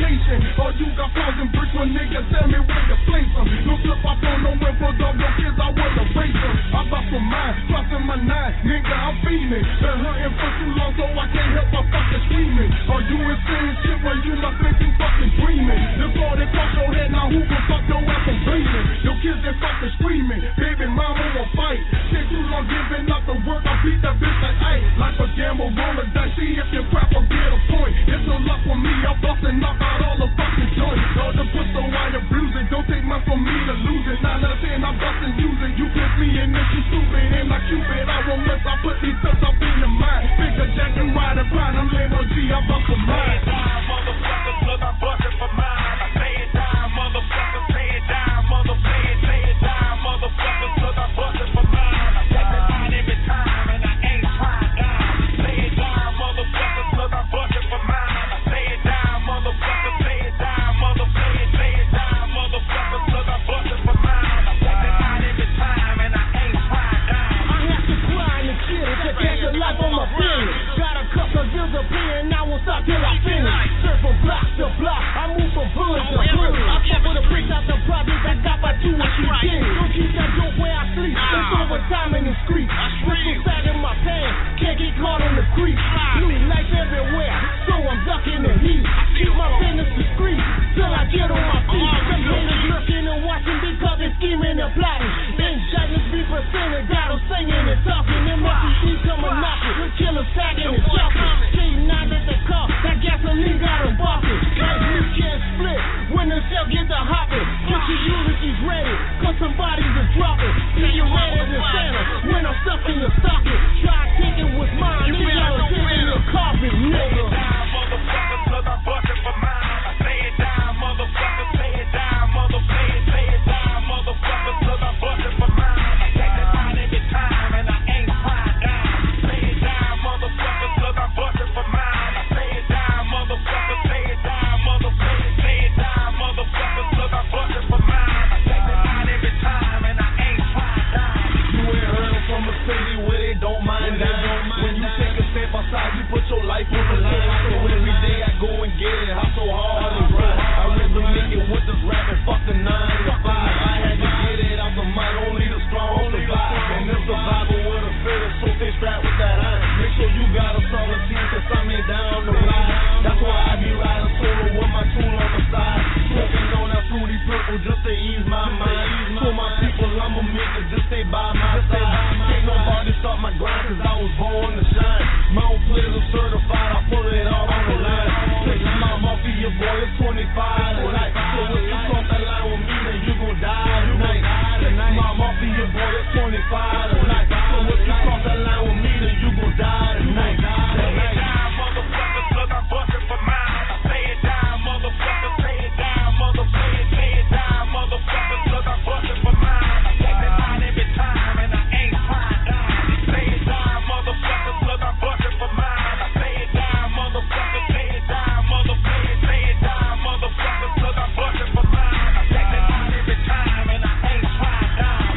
my hoop and fuck your ass from bleeding. Your kids they fucking screaming, baby mama will fight. Stay too long giving up the work, I beat that bitch like ice. Like a gamble, roll a dice, see if your crap will get a point. It's no luck for me, I'm busting knock out all the fucking joints. All the put the wire bruising, don't take money from me to lose it. Nine out of ten, I'm busting using. You piss me and then you stupid, and like Cupid, I won't miss. I put these stuff up in your mind. Bigger Jack and ride and pride, I'm Lamo G, I bust a mine. Motherfuckers, look, I bust it for mine. I say it down, motherfuckers, say it down, motherfuckers, say it down, motherfuckers, look, I bust it for mine. I take the line every time, and I ain't trying down. Say it down, motherfuckers, look, I bust it for mine. I say it down, motherfuckers, say it down, motherfuckers, say it down, motherfuckers, look, I bust it for mine. I take the line every time, and I ain't trying down. I have to grind and shit to catch a life on my feelings. Got a couple of bills up here, and I won't stop till I finish. Surf from block to block, I move from hood to hood. I fuck with a bitch out the project, I got my two and three kids. Don't keep that dope where I sleep, it's overtime in the streets. Whistle sag in my pants, can't get caught on the creek. New life everywhere, so I'm ducking the heat. Keep my business discreet, till I get on my feet. Them haters looking and watching because they're scheming and plotting. Then judges be presented, got them singing and talking. M F C C coming knocking, them killers tagging and stalking. K nine at the car, that gasoline got them barking. Like we can't split, when the shell get the hopping. Get your eulogies ready, cause somebody's a dropping. See you ready to Santa, when I'm stuffing your stocking. Try taking what's mine, nigga, I'm taking your carpet, nigga. Motherfuckers, look, I bust it for mine. I say it down, motherfuckers, say it down, motherfuckers, say it down, motherfuckers, look, I bust it for mine. I take the line every time, and I ain't trying down. Say it down, motherfuckers, look, I bust it for mine. I say it down, motherfuckers, say it down, motherfuckers, say it down, motherfuckers, look, I bust it for mine. I take the line every time, and I ain't trying down. You ain't heard from a city where they don't mind down. When you take a step outside, you put your life on the line. So every day I go and get it, I'm so hard and grind. I really make it with this rap and fuck the nine to five. I had to get it out the mind, only the strong survive. And this survival with a spirit, so they strap with that iron. Make sure you got a solid team, cause I'm in down the ride. That's why I be riding solo with my tool on the side. Smoking on that fruity purple just to ease my mind. So my people, I'ma make it, just stay by my side. Can't nobody stop my grind, cause I was born to shine. My own players are certified, I put it all on the line. Take my mom off of your boy, it's twenty-five tonight. So if you cross that line with me, then you gon' die tonight. Take my mom off of your boy, it's twenty-five tonight. So if you cross that line with me, then you gon' die tonight. Say it down, motherfuckers, look, I bust it for mine. I say it down, motherfuckers, say it down, motherfuckers, say it down, motherfuckers, look, I bust it for mine. I take the line every time, and I ain't trying down. Say it down, motherfuckers, look, I bust it for mine. I say it down, motherfuckers, say it down, motherfuckers, say it down, motherfuckers, look, I bust it for mine. I take the line every time, and I ain't trying down.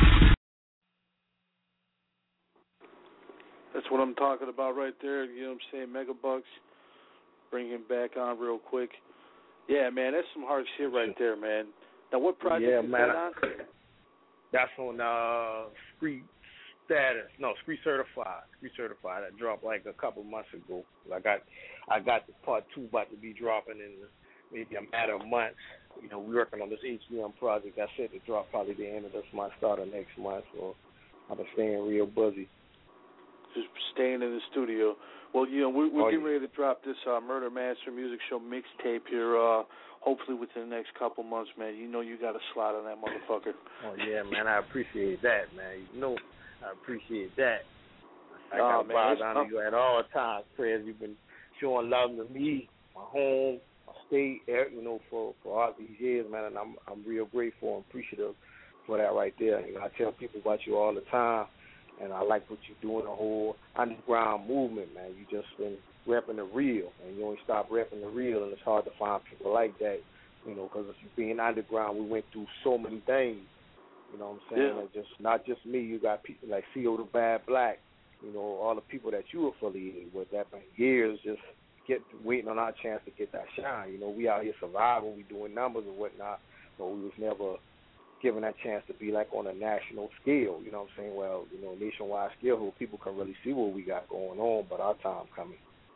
That's what I'm talking about right there. You know what I'm saying? Megabucks. Bring him back on real quick. Yeah, man, that's some hard shit right there, man. Now, what project yeah, is man, that on? That's on uh, Street Status. No, Street Certified. Street Certified. That dropped like a couple months ago. I got, I got the part two about to be dropping in maybe a matter of months. You know, we're working on this H B M project. I said to drop probably the end of this month, start of next month. So I've been staying real busy. Just staying in the studio. Well, you know, we're, we're oh, getting yeah. ready to drop this uh, Murder Master Music Show mixtape here, uh, hopefully within the next couple months, man. You know you got a slot on that motherfucker. Oh, yeah, man, I appreciate that, man. You know, I appreciate that. I oh, got man, vibes on you at all times, Prez. You've been showing love to me, my home, my state, you know, for, for all these years, man, and I'm I'm real grateful and appreciative for that right there. You know, I tell people about you all the time. And I like what you're doing, the whole underground movement, man. You just been repping the real, and you only stop repping the real, and it's hard to find people like that, you know, because being underground, we went through so many things, you know what I'm saying? Yeah. Like just not just me, you got people like C O the Bad Black, you know, all the people that you affiliated with that for years just get waiting on our chance to get that shine. You know, we out here surviving, we doing numbers and whatnot, but we was never given that chance to be like on a national scale, you know what I'm saying? Well, you know, nationwide scale where people can really see what we got going on, but our time coming.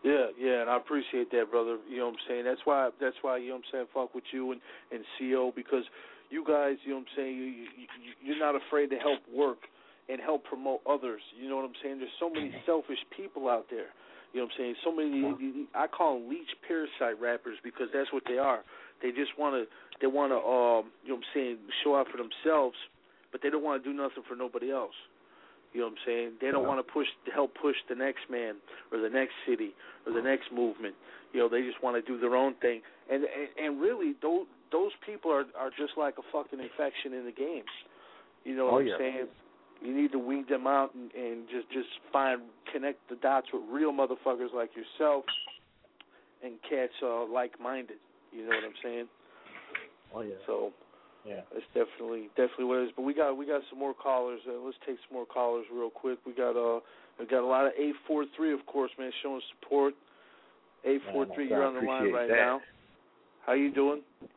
Yeah, yeah, and I appreciate that, brother. You know what I'm saying? That's why, that's why, you know what I'm saying, fuck with you and, and C O, because you guys, you know what I'm saying, you, you, you're not afraid to help work and help promote others. You know what I'm saying? There's so many selfish people out there. You know what I'm saying? So many, I call them leech parasite rappers because that's what they are. They just want to, they want to, um, you know what I'm saying, show out for themselves, but they don't want to do nothing for nobody else. You know what I'm saying? They don't want to push, to help push the next man or the next city or the next movement. You know, they just want to do their own thing. And and, and really, those those people are, are just like a fucking infection in the game. You know what oh, I'm yeah. saying? You need to weed them out and, and just, just find, connect the dots with real motherfuckers like yourself and cats uh, like-minded. You know what I'm saying? Oh, yeah. So, yeah, it's definitely definitely what it is. But we got we got some more callers. Uh, let's take some more callers real quick. We got uh we got a lot of eight four three, of course, man, showing support. eight four three, you're on the line right that. now. How you doing?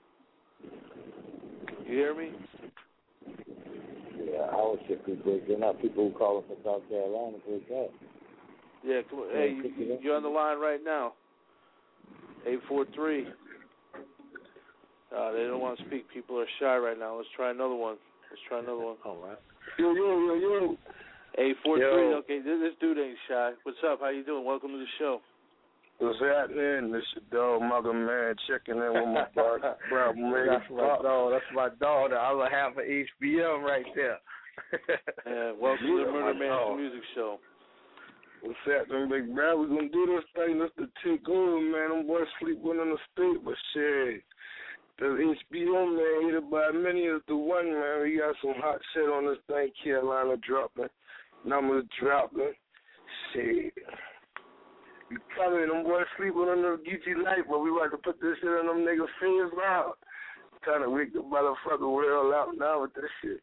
You hear me? Yeah, I was just breaking up. People who call us from South Carolina break up. Yeah, come on. Hey, you, you're on the line right now. eight four three. Uh, they don't want to speak. People are shy right now. Let's try another one. Let's try another one. All right. Yo, yo, yo, yo. eight four three. Okay, this, this dude ain't shy. What's up? How you doing? Welcome to the show. What's happening? This your dog, Mother Man, checking in with my brother. man. That's my dog. That's my dog. The other half of H B M right there. Yeah, welcome to the Murder Master Music Show. What's happening, big bro? We're going to do this thing. Let's take over, man. Them boys sleeping in the state, but shit. The H B M, man, hated by many is the one, man. We got some hot shit on this thing. Carolina dropping. Numbers dropping. Shit. You probably them boys sleeping on the G G light, but we about to put this shit on them niggas' face out. Trying to wake the motherfucker world out now with this shit.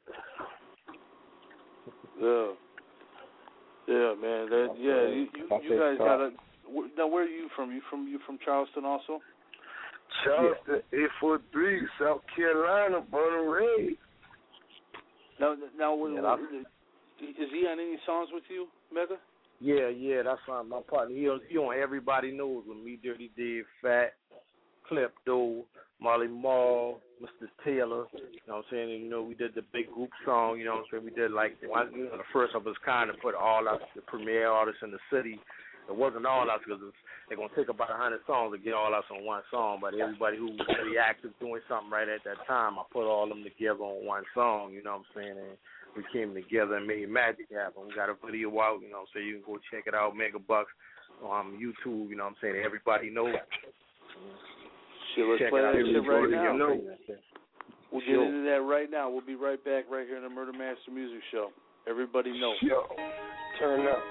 Yeah. Yeah, man. That, yeah, you, you, you guys got to. Now, where are you from? You from you from Charleston also? Charleston, yeah. eight four three, South Carolina, born and raised. Now, now, yeah, is he on any songs with you, Mega? Yeah, yeah, that's my, my partner. He on, he on Everybody Knows with me, Dirty Dave, Fat, Klepto, Molly Mall, Mister Taylor. You know what I'm saying? And, you know, we did the big group song. You know what I'm saying? We did like one, you know, the first of its kind to put all us, the premier artists in the city. It wasn't all us because they're going to take about one hundred songs to get all us on one song, but everybody who was really active doing something right at that time, I put all them together on one song, you know what I'm saying? And we came together and made magic happen. We got a video out, you know what I'm saying? You can go check it out, Mega Bucks, on YouTube, you know what I'm saying? Everybody knows. Shit, let's check play that shit right now. You know. We'll get into that right now. We'll be right back right here in the Murder Master Music Show. Everybody knows. Yo, turn up.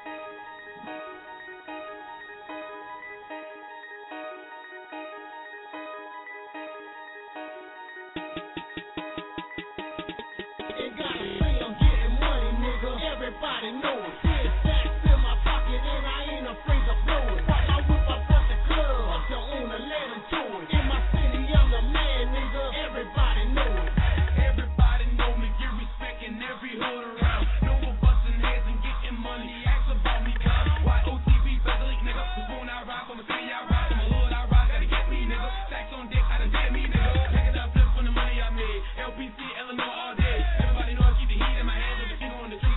Everybody know it. Ten stacks in my pocket and I ain't afraid to blow it. While I whip up at the club, up the owner, let him to it. In my city, I'm the man, nigga. Everybody know it. Everybody know me, get respect in every hood around. No more busting heads and getting money. Ask about me, cuz. Why O T B, better leak, nigga. Who's born I rock, from a city I rock, from a hood I rock, gotta get me, nigga. Stacks on dick, I done did me, nigga. Pick it up, flip from the money I made. L P C, Illinois all day. Everybody know I keep the heat in my hands with the finger on the tree.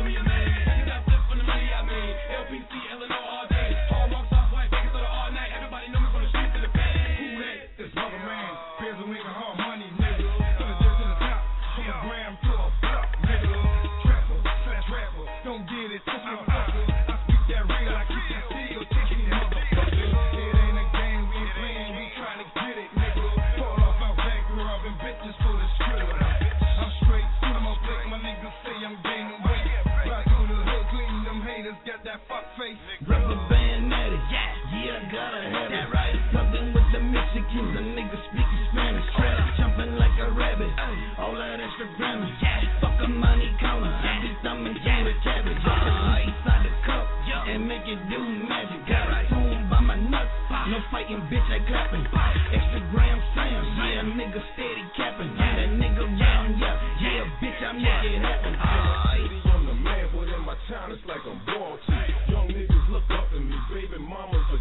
L P C, Illinois all day. All walks off white, Vegas to the all night. Everybody know me from the street to the bank. Who that? This Mother Man. Bears a nigga hard money, nigga. To the dirt to the top. From a gram to a block, nigga. Trapper, slash rapper. Don't get it, took my fucker. I speak that real, I keep that steel. Chicken motherfucker. It ain't a game, we ain't playing. We trying to get it, nigga. Fall off our back, robbing bitches for the strip. I'm straight, I'm a flick. My niggas say I'm gaining weight. Ride through the hood, clean them haters. Got that fuck face. Rubber bandana, yeah, yeah, I gotta have that right. Something with the Mexicans, the niggas speaking Spanish. Straight up jumping like a rabbit. All that extra grammar, yeah. Fuck a money counter, I be thumbing down the cabbage. Uh, inside the cup, and make it do magic. Got a spoon by my nuts, no fighting, bitch, I clapping. Extra gram Sam, yeah, nigga steady capping. Yeah, that nigga round, yeah, yeah, bitch, I make it happen. I'm the man, but in my town it's like I'm royalty. Young niggas look up to me, baby mamas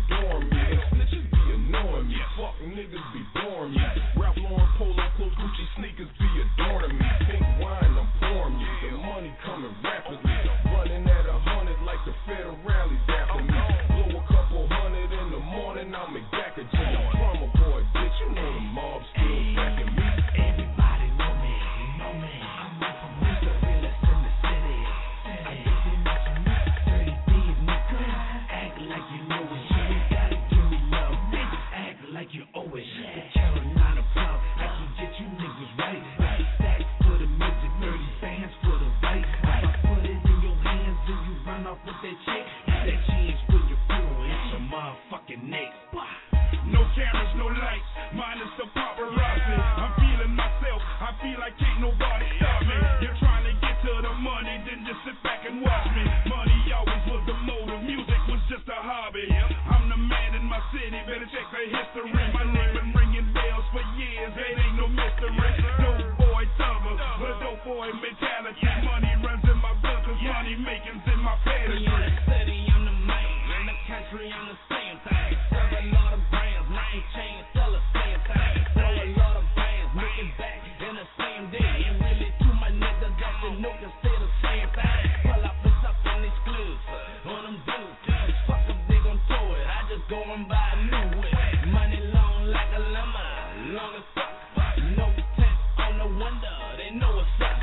feel like can't nobody stop me. You're trying to get to the money, then just sit back and watch me. Money always was the motive, music was just a hobby. I'm the man in my city, better check the history. My name been ringing bells for years, it ain't no mystery. Dope boy thugger, with a dope boy mentality. Money runs in my blood, cause money making's in my pedigree. In the city, I'm the man. In the country, I'm the same thing. Serve a lot of brands, nine chains, sell the same thing. Throw a lot of bands, looking back in the same day. And really, to my niggas that you know can say the same thing. Pull up and up in these clubs, on them dudes. Fuck if they gon' throw it, I just go and buy a new whip. Money long like a llama, long as fuck. No tent on the window, they know what's up.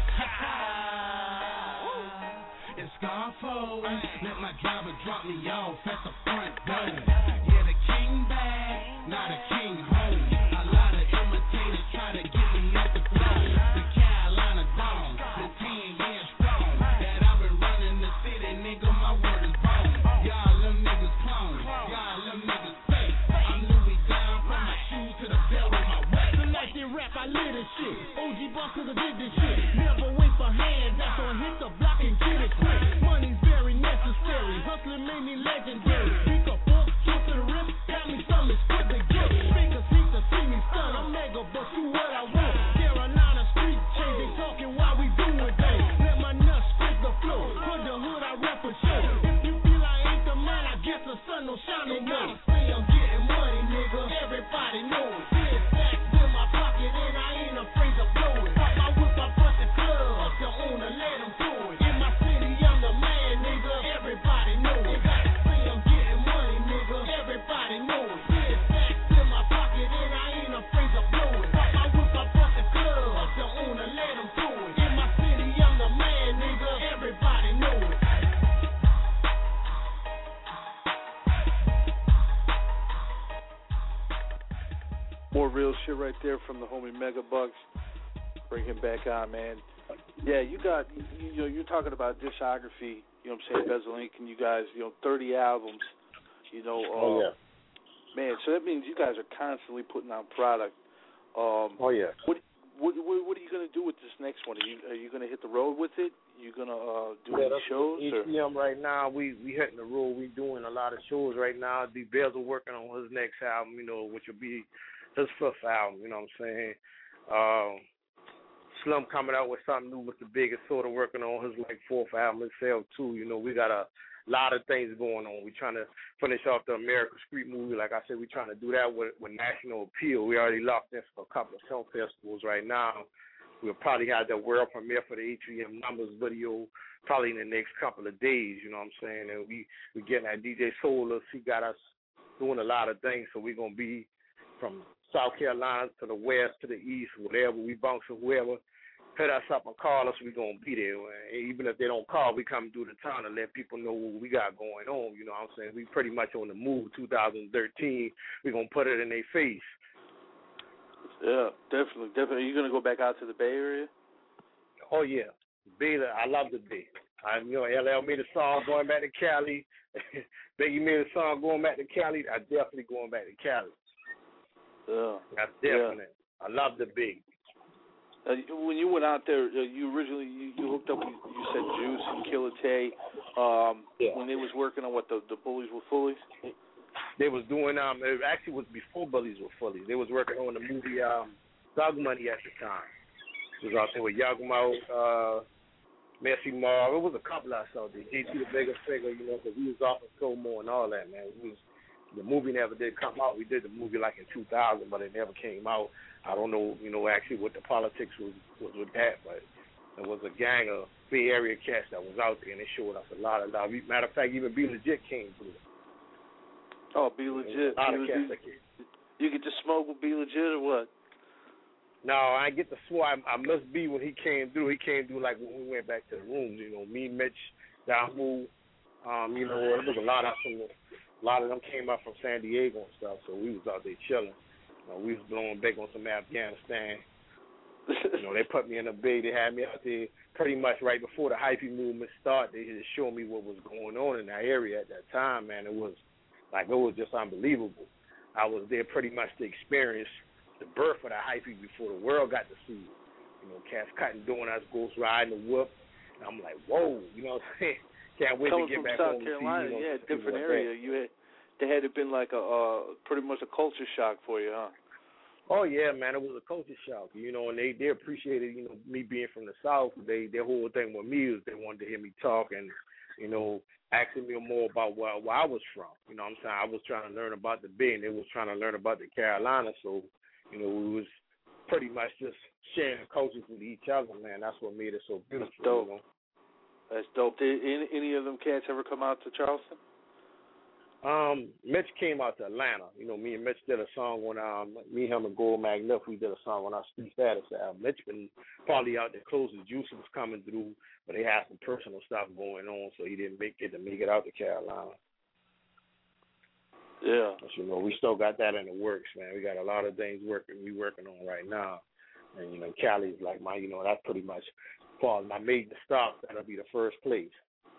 It's Scarfo, let my driver drop me off at the front door. Yeah, the king back, not a king home. A lot of imitators try to get me off the throne. The Carolina Dawn, the ten years strong. That I've been running the city, nigga, my word is bone. Y'all them niggas clones, y'all them niggas fake. I'm Louis down from my shoes to the belt on my waist. The night they rap, I lit this shit. O G boss cause I did this shit. Never wait for hands, that's on hit the block and get it quick. Money's very necessary, hustling made me legendary. Pick up book, shoot to the wrist, got me something good to get. Fingers hate to see me stun, I'm mega, but do what I want. Carolina street change, they talking while we doing things. Let my nuts spit the flow, put the hood I rep for show. If you feel I ain't the man, I guess the sun don't shine no more. Say I'm getting money, nigga, everybody know it. Ten stacks in my pocket and I ain't afraid to blow it. Pop my whip, I bust the club, up the owner, let him do it. In my city, I'm the man, nigga, everybody know it. Say I'm getting money, nigga, everybody know it. Ten stacks in my pocket and I ain't afraid to blow it. Pop my whip, I bust the club, up the owner, let him do it. In my city, I'm the man, nigga, everybody know it. More real shit right there from the homie Megabucks. Bring him back on, man. Yeah, you got, you, you know, you're talking about discography, you know what I'm saying, Bezel Incorporated, and you guys, you know, thirty albums, you know. Uh, oh, yeah. Man, so that means you guys are constantly putting out product. Um, oh, yeah. What, what, what, what are you going to do with this next one? Are you, are you going to hit the road with it? Are you going to uh, do yeah, any shows? E C M right now, we we hitting the road. We doing a lot of shows right now. D. Bezel working on his next album, you know, which will be his fifth album, you know what I'm saying? Um, Slum coming out with something new with the biggest, sort of working on his like fourth album itself too. You know, we got a lot of things going on. We're trying to finish off the American Street movie. Like I said, we're trying to do that with, with national appeal. We already locked in for a couple of film festivals right now. We'll probably have the world premiere for the H V M Numbers video probably in the next couple of days, you know what I'm saying? And we, we getting that D J Solar. He got us doing a lot of things, so we're going to be from South Carolina to the west, to the east, whatever. We bounce or whoever. Hit us up and call us, we're going to be there. Even if they don't call, we come through the town and let people know what we got going on. You know what I'm saying? We pretty much on the move. two thousand thirteen, we're going to put it in their face. Yeah, definitely. Definitely. Are you going to go back out to the Bay Area? Oh, yeah. Bay, I love the Bay. I, you know, L L made a song going back to Cali. Biggie made a song going back to Cali. I definitely going back to Cali. Yeah. That's definite. Yeah. I love the Bay. Uh, when you went out there, uh, you originally you, you hooked up with, you said Juice and Killer Tay. Um, yeah. When they was working on what the the Bullies Were Fullies. They was doing um. It actually was before Bullies Were Fullies. They was working on the movie um Thug Money at the time. It was out there with Yagumo, uh, Messi Marv. It was a couple of us out there. J T the Bigger Figure, you know, because we was off of Somo and all that, man. We was, the movie never did come out. We did the movie like in two thousand, but it never came out. I don't know, you know, actually what the politics was, was with that, but there was a gang of Bay Area cats that was out there, and they showed us a lot of love. Matter of fact, even Be Legit came through. Oh, Be Legit. A lot Be of cats Legit. that came. You get to smoke with Be Legit or what? No, I get to swear. I, I must be when he came through. He came through like when we went back to the rooms, you know, me, Mitch, Dahu, um, you know, there was a lot of them. A lot of them came up from San Diego and stuff, so we was out there chilling. You know, we was blowing back on some Afghanistan. You know, they put me in a bay. They had me out there pretty much right before the hyphy movement started. They just showed me what was going on in that area at that time, man. It was like, it was just unbelievable. I was there pretty much to experience the birth of the hyphy before the world got to see it. You know, cats cutting donuts, ghost riding the whoop. And I'm like, whoa, you know what I'm saying? Can't wait Coming to get from back South home Carolina, to see, you know, yeah, different like area. that. You had, there had to been like a uh, pretty much a culture shock for you, huh? Oh yeah, man, it was a culture shock, you know, and they they appreciated, you know, me being from the South. They their whole thing with me is they wanted to hear me talk and, you know, asking me more about where, where I was from. You know what I'm saying? I was trying to learn about the Bay and they was trying to learn about the Carolina, so, you know, we was pretty much just sharing cultures with each other, man. That's what made it so beautiful. That's dope. You know? That's dope. Did any, any of them cats ever come out to Charleston? Um, Mitch came out to Atlanta. You know, me and Mitch did a song when um me, him, and Gold Magniff, we did a song on our Street Status album. Mitch been probably out there close. The Juice was coming through, but they had some personal stuff going on, so he didn't make it to make it out to Carolina. Yeah. But, you know, we still got that in the works, man. We got a lot of things working we working on right now. And, you know, Cali's like my, you know, that's pretty much far as my maiden stop, that'll be the first place.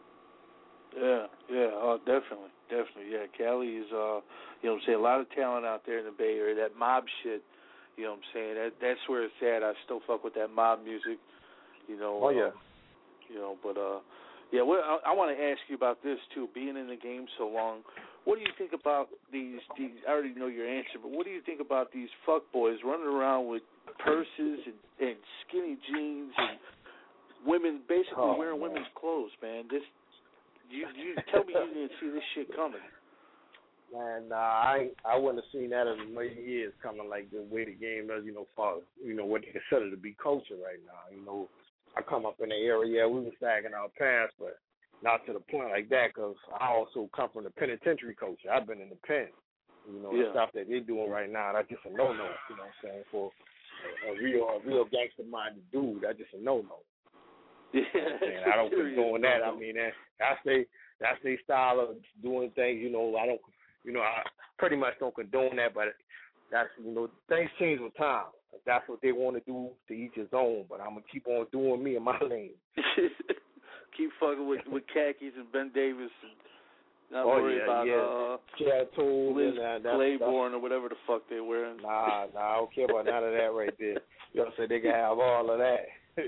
Yeah, yeah, oh, definitely, definitely, yeah. Cali is, uh, you know what I'm saying, a lot of talent out there in the Bay Area. That mob shit, you know what I'm saying, that that's where it's at. I still fuck with that mob music, you know. Oh, yeah. Uh, you know, but, uh, yeah, well, I, I want to ask you about this, too, being in the game so long. What do you think about these, these, I already know your answer, but what do you think about these fuckboys running around with purses and, and skinny jeans and women basically oh, wearing man. women's clothes, man? This You you tell me you didn't see this shit coming. Man, nah, I I wouldn't have seen that in a million years coming, like the way the game is, you know, for, you know, what they consider to be culture right now. You know, I come up in the area, we were sagging our pants, but not to the point like that, because I also come from the penitentiary culture. I've been in the pen. You know, yeah. the stuff that they're doing right now, that's just a no-no, you know what I'm saying, for a, a real a real gangster-minded dude, that's just a no-no. Yeah, and I don't condone that. I mean, that, that's they that's their style of doing things. You know, I don't, you know, I pretty much don't condone that. But that's, you know, things change with time. If that's what they want to do, to each his own. But I'm gonna keep on doing me in my lane. Keep fucking with with khakis and Ben Davis and not oh, worry yeah, about yeah. uh Liz and, uh, that's, Claiborne or whatever the fuck they're wearing. Nah, nah, I don't care about none of that right there. You know what I'm saying? They can have all of that.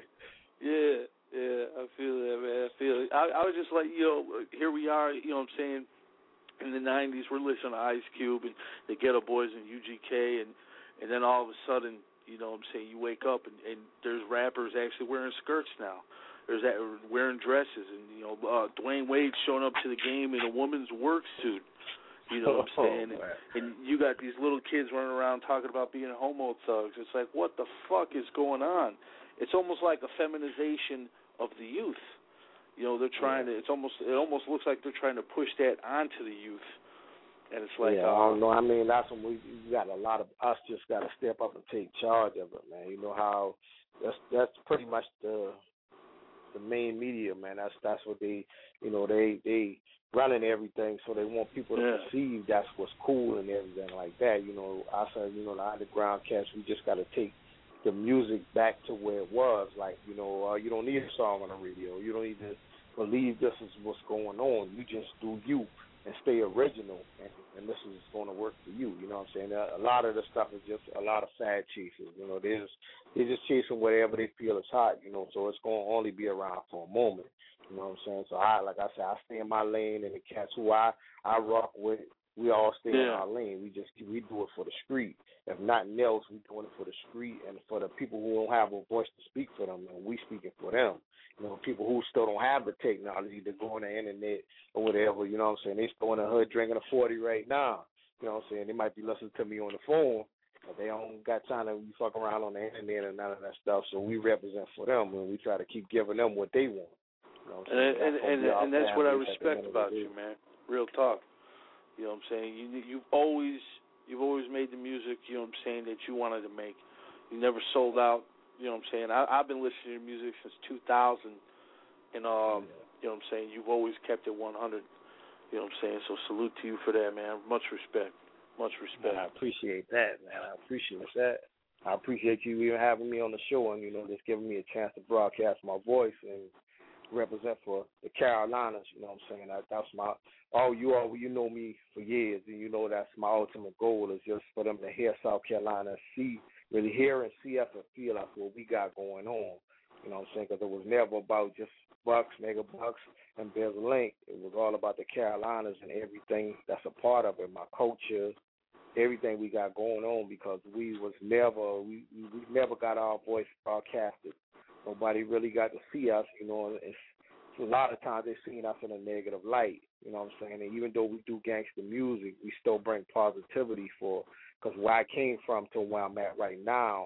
yeah. Yeah, I feel that, man. I feel it. I, I was just like, you know, here we are, you know what I'm saying, in the nineties, we're listening to Ice Cube and the Ghetto Boys and U G K, and, and then all of a sudden, you know what I'm saying, you wake up and, and there's rappers actually wearing skirts now. There's that wearing dresses, and, you know, uh, Dwayne Wade showing up to the game in a woman's work suit. You know what I'm saying? Oh, and, and you got these little kids running around talking about being homo thugs. It's like, what the fuck is going on? It's almost like a feminization of the youth. You know, they're trying to, it's almost, it almost looks like they're trying to push that onto the youth. And it's like, yeah, uh, I don't know. I mean, that's when we, we got a lot of us just got to step up and take charge of it, man. You know how that's that's pretty much the the main media, man. That's that's what they, you know, they they running everything, so they want people to yeah. perceive that's what's cool and everything like that. You know, I said, you know, the underground cats, we just got to take the music back to where it was. Like, you know, uh, you don't need a song on the radio. You don't need to believe this is what's going on. You just do you and stay original, and, and this is going to work for you. You know what I'm saying? A lot of the stuff is just a lot of fad chasers. You know, they're just, they're just chasing whatever they feel is hot, you know, so it's going to only be around for a moment. You know what I'm saying? So, I, like I said, I stay in my lane, and the cats who I, I rock with, we all stay yeah. in our lane. We just we do it for the street. If nothing else, we doing it for the street and for the people who don't have a voice to speak for them, and we speaking for them. You know, people who still don't have the technology to go on the internet or whatever. You know what I'm saying? They still in the hood drinking a forty right now. You know what I'm saying? They might be listening to me on the phone, but they don't got time to be fucking around on the internet and none of that stuff. So we represent for them, and we try to keep giving them what they want. You know what I'm and saying? and, and, and, and that's what I respect about you, man. Real talk. You know what I'm saying? You, you've always you've always made the music, you know what I'm saying, that you wanted to make. You never sold out, you know what I'm saying? I, I've been listening to music since two thousand, and, um, you know what I'm saying, you've always kept it one hundred, you know what I'm saying? So salute to you for that, man. Much respect. Much respect. Man, I appreciate that, man. I appreciate that. I appreciate you even having me on the show and, you know, just giving me a chance to broadcast my voice and represent for the Carolinas, you know what I'm saying? That, that's my, all you all, you know me for years, and you know that's my ultimate goal is just for them to hear South Carolina, see really hear and see us and feel us what we got going on. You know what I'm saying? Because it was never about just Bucks, Mega Bucks, and Biz Link. It was all about the Carolinas and everything that's a part of it, my culture, everything we got going on, because we was never, we, we, we never got our voice broadcasted. Nobody really got to see us, you know. It's, a lot of times they've seen us in a negative light, you know what I'm saying? And even though we do gangster music, we still bring positivity for, because where I came from to where I'm at right now,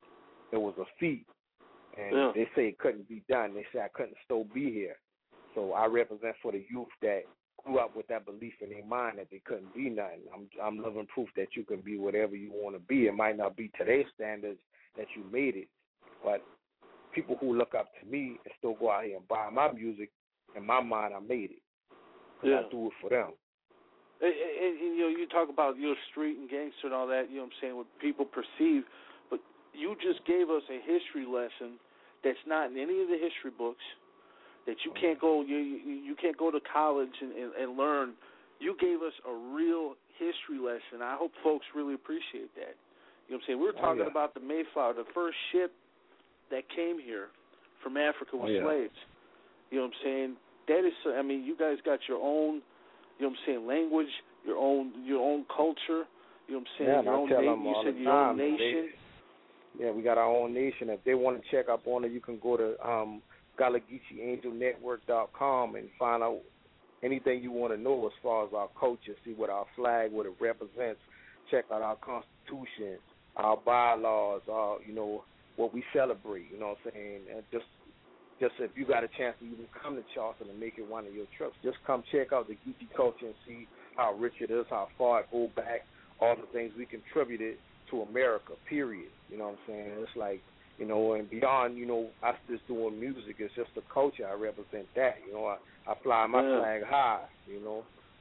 it was a feat. And yeah. They say it couldn't be done. They say I couldn't still be here. So I represent for the youth that grew up with that belief in their mind that they couldn't be nothing. I'm I'm living proof that you can be whatever you want to be. It might not be today's standards that you made it, but people who look up to me and still go out here and buy my music, in my mind, I made it. Because yeah. I do it for them. And, and, and, you know, you talk about your street and gangster and all that, you know what I'm saying, what people perceive, but you just gave us a history lesson that's not in any of the history books, that you can't go you you, you can't go to college and, and, and learn. You gave us a real history lesson. I hope folks really appreciate that. You know what I'm saying? We were talking oh, yeah. about the Mayflower, the first ship that came here from Africa with oh, yeah. slaves. You know what I'm saying? That is, I mean, you guys got your own, you know what I'm saying, language, your own your own culture. You know what I'm saying? Yeah, your own nation. You said your own nation. They, yeah, we got our own nation. If they want to check up on it, you can go to um, Gullah Geechee Angel Network dot com and find out anything you want to know as far as our culture. See what our flag, what it represents. Check out our Constitution, our bylaws, our, you know, what we celebrate, you know what I'm saying? And just just if you got a chance to even come to Charleston and make it one of your trips, just come check out the Geechee culture and see how rich it is, how far it go back, all the things we contributed to America, period. You know what I'm saying? It's like, you know, and beyond, you know, us just doing music, it's just the culture. I represent that. You know, I, I fly my yeah. flag high, you know.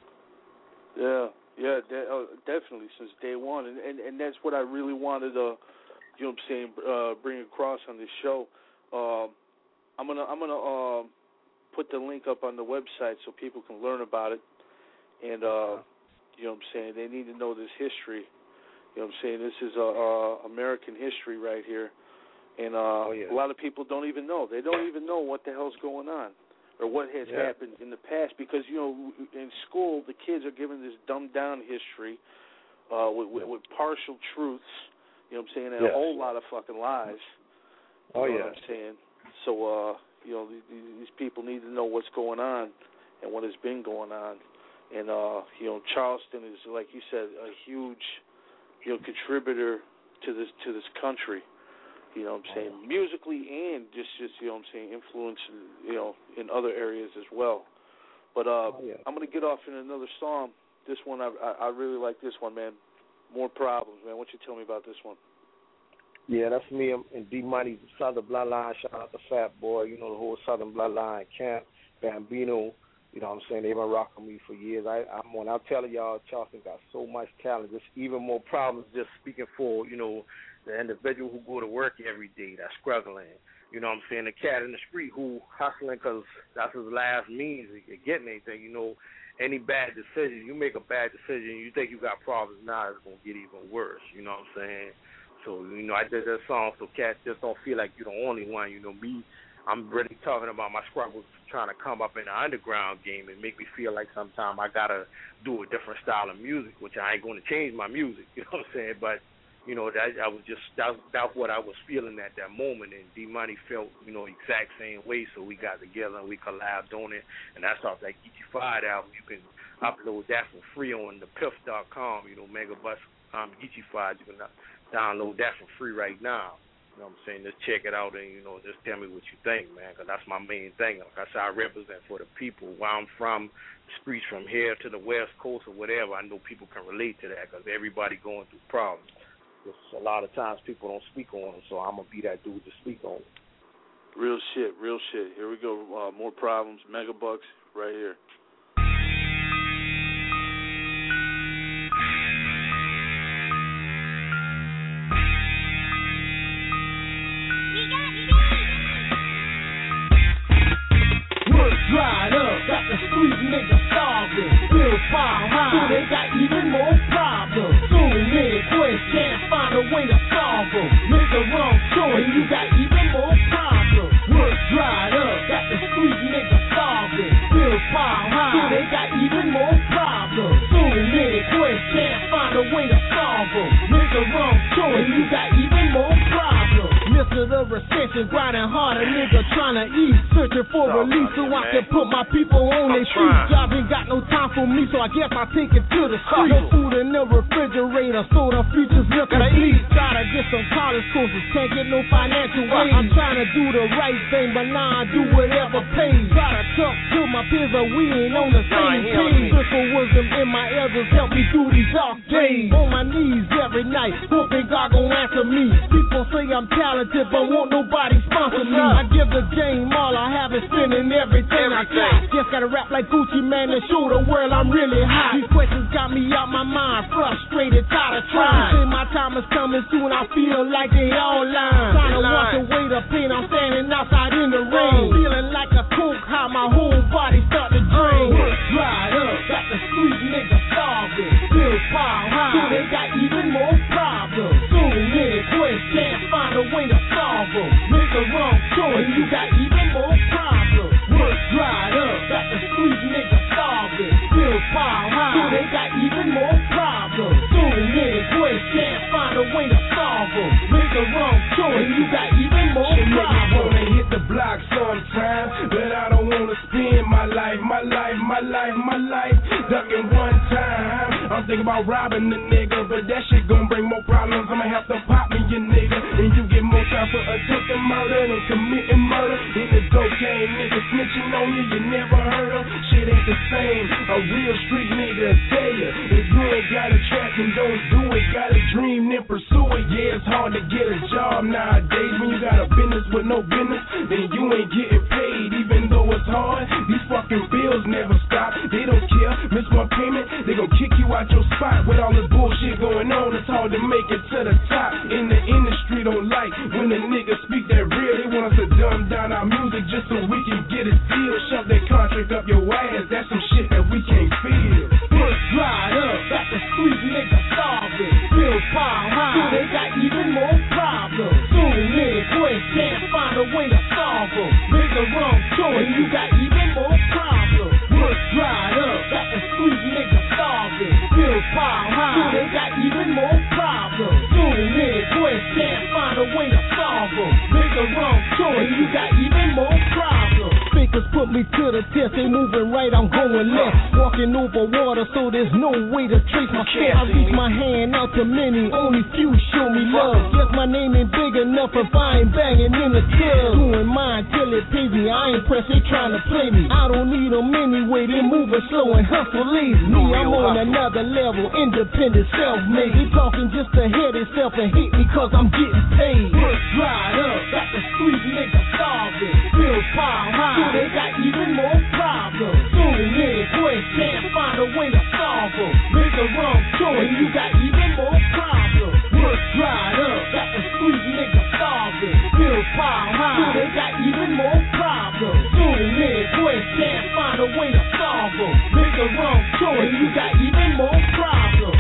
Yeah, yeah, de- uh, definitely, since day one. And, and, and that's what I really wanted to, you know what I'm saying, uh, bring across on this show. Uh, I'm gonna I'm gonna uh, put the link up on the website so people can learn about it. And uh, you know what I'm saying, they need to know this history. You know what I'm saying, this is uh, uh, American history right here. And uh, oh, yeah. a lot of people don't even know. They don't even know what the hell's going on or what has yeah. happened in the past, because, you know, in school the kids are given this dumbed-down history uh, with, with, with partial truths. You know what I'm saying? And yes. a whole lot of fucking lies. Oh, you know yeah. what I'm saying? So, uh, you know, these people need to know what's going on and what has been going on. And, uh, you know, Charleston is, like you said, a huge, you know, contributor to this to this country. You know what I'm saying? Oh. Musically and just, just, you know what I'm saying, influence, you know, in other areas as well. But uh, oh, yeah. I'm going to get off in another song. This one, I, I, I really like this one, man. More Problems, man. Why don't you tell me about this one? Yeah, that's me and D Money, Southern Bloodline. Shout out to Fat Boy, you know, the whole Southern Bloodline camp, Bambino. You know what I'm saying? They've been rocking me for years. I, I'm on. I'm telling y'all, Charleston got so much talent. Just even more problems. Just speaking for, you know, the individual who go to work every day that's struggling. You know what I'm saying? The cat in the street who hustling because that's his last means of getting anything. You know, any bad decision, you make a bad decision, you think you got problems now, it's going to get even worse. You know what I'm saying? So, you know, I did that song so cats just don't feel like you're the only one. You know, me, I'm really talking about my struggles trying to come up in the underground game and make me feel like sometimes I got to do a different style of music, which I ain't going to change my music, you know what I'm saying? But, you know, that I was just, that, that's what I was feeling at that moment, and D-Money felt, you know, exact same way, so we got together and we collabed on it, and that's off that Geechee Five album. You can upload that for free on the piff dot com, you know, Megabus, um, Geechee Five, you can download that for free right now. You know what I'm saying? Just check it out and, you know, just tell me what you think, man, because that's my main thing. Like I said, I represent for the people. Where I'm from, streets from here to the West Coast or whatever, I know people can relate to that because everybody going through problems. Just a lot of times people don't speak on them, so I'm going to be that dude to speak on them. Real shit, real shit. Here we go. Uh, more Problems, Megabucks, right here. Dried up, got the street niggas starving. Bills pile high, so they got even more problems. So many questions, can't find a way to solve them. joint, you got even more problems. Work dried up, got the street niggas starving. Bills pile high, so they got even more problems. So many questions, can't find a way to solve them. Make a wrong choice, you got even more problems. Mister the recession, grinding hard, a nigga trying to eat. Searching for oh, relief so I can put my people on their feet. Job ain't got no time for me, so I guess I take it to the street. No food in the refrigerator, so the future's looking bleak. Try to get some college courses, can't get no financial aid. I'm trying to do the right thing, but now I do whatever pays. Try to talk to my peers, but we ain't on the same page. Spiritual wisdom in my elders help me through these dark days. On my knees every night, hoping God gon' answer me. People say I'm talented, but won't nobody sponsor me. I give the game all I have is spending everything I got. Just gotta rap like Gucci Mane and show the world I'm really hot. These questions got me out my mind, frustrated, tired of trying. Say my time is coming soon, I feel like they all lying. Trying to wash away the pain, I'm standing outside in the rain. Feeling like a coke high, my whole body start to drain. Work dried up, got the street niggas starving. Bills pile high, so they got even more problems. So many questions, can't find a way to solve them. Make a wrong choice, you got even more problems. Work dried up, got the street niggas starving. Bills pile high, so they got even more problems. So many questions, can't find a way to solve them. Make a wrong choice, you got even more problems. I wanna hit the block sometime, but I don't wanna spend my life, my life, my life, my life ducking one time. I'm thinking about robbing the nigga, but that shit gon' bring more problems. I'ma have to pop me, you nigga, and you get more time for attempted murder than committing murder. In the dope game, nigga snitching on you, you never heard of. Shit ain't the same. A real street nigga tell you, if you ain't got a track and don't do it, got a dream, then pursue it. Yeah, it's hard to get a job nowadays when you got a business with no business, then you ain't getting paid, even though it's hard. These fucking bills never stop. They don't care. Miss one payment, they gon' kick you out your spot. With all this bullshit going on, it's hard to make it to the top. In the industry don't like when the niggas speak that real. They want us to dumb down our music just so we can get a deal. Shove that contract up your ass, that's some shit that we can't feel. Work dried up, got the street niggas starving. Bills pile high, so they got even more problems. So many questions, can't find a way to solve them. Make a wrong choice, you got even more problems. Work dried up, got the street niggas starving. Bills pile high, so they got even more problems. So many questions, can't find a way to solve them. Make a wrong choice, you got even more problems. Fakers put me to the test, they moving right, I'm going left. Walking over water, so there's no way to trace my steps. I reach my hand out to many, only few show me love. Guess my name ain't big enough if I ain't banging in the club. Doing mine till it pays me, I ain't pressed, they trying to play me. I don't need them anyway, they moving slow and hustle lazy. Me, I'm on another level, independent, self-made. They talking just to hear themselves and hate me cause I'm getting paid. Work dried up, got the street niggas starving. Bills pile high, so they got even more problems. So many questions, can't find a way to solve them. Make a wrong choice, you got even more problems. Work dried up, got the street niggas starving. Bills pile high, so they got even more problems. So many questions, can't find a way to solve them. Make a wrong choice, you got even more problems.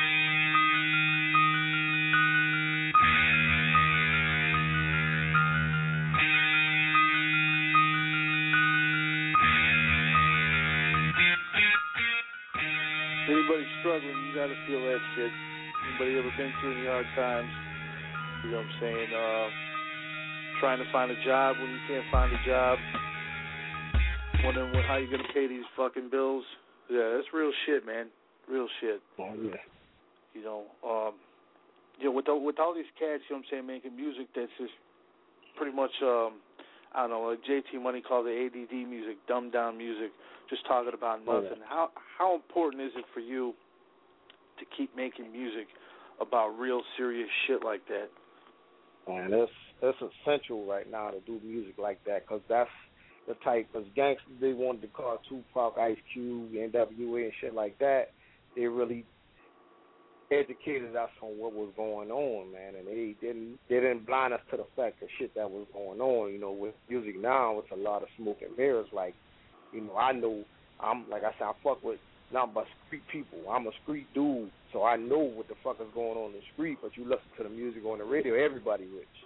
Anybody struggling, you gotta feel that shit. Anybody ever been through any hard times? You know what I'm saying? Uh, trying to find a job when you can't find a job. Wondering what, how you gonna pay these fucking bills. Yeah, that's real shit, man. Real shit. Oh, yeah. You know, um, you know, with the, with all these cats, you know what I'm saying, making music that's just pretty much, um, I don't know, like J T Money called it A D D music, dumbed down music, just talking about nothing. Oh, yeah. How how important is it for you to keep making music about real serious shit like that? Man, it's it's essential right now to do music like that because that's the type of gangsters they wanted to call Tupac, Ice Cube, N W A and shit like that. They really educated us on what was going on, man, and they didn't they didn't blind us to the fact of shit that was going on. You know, with music now, it's a lot of smoke and mirrors. Like, you know, I know I'm like I said, I fuck with nothing but street people. I'm a street dude, so I know what the fuck is going on in the street. But you listen to the music on the radio, everybody rich.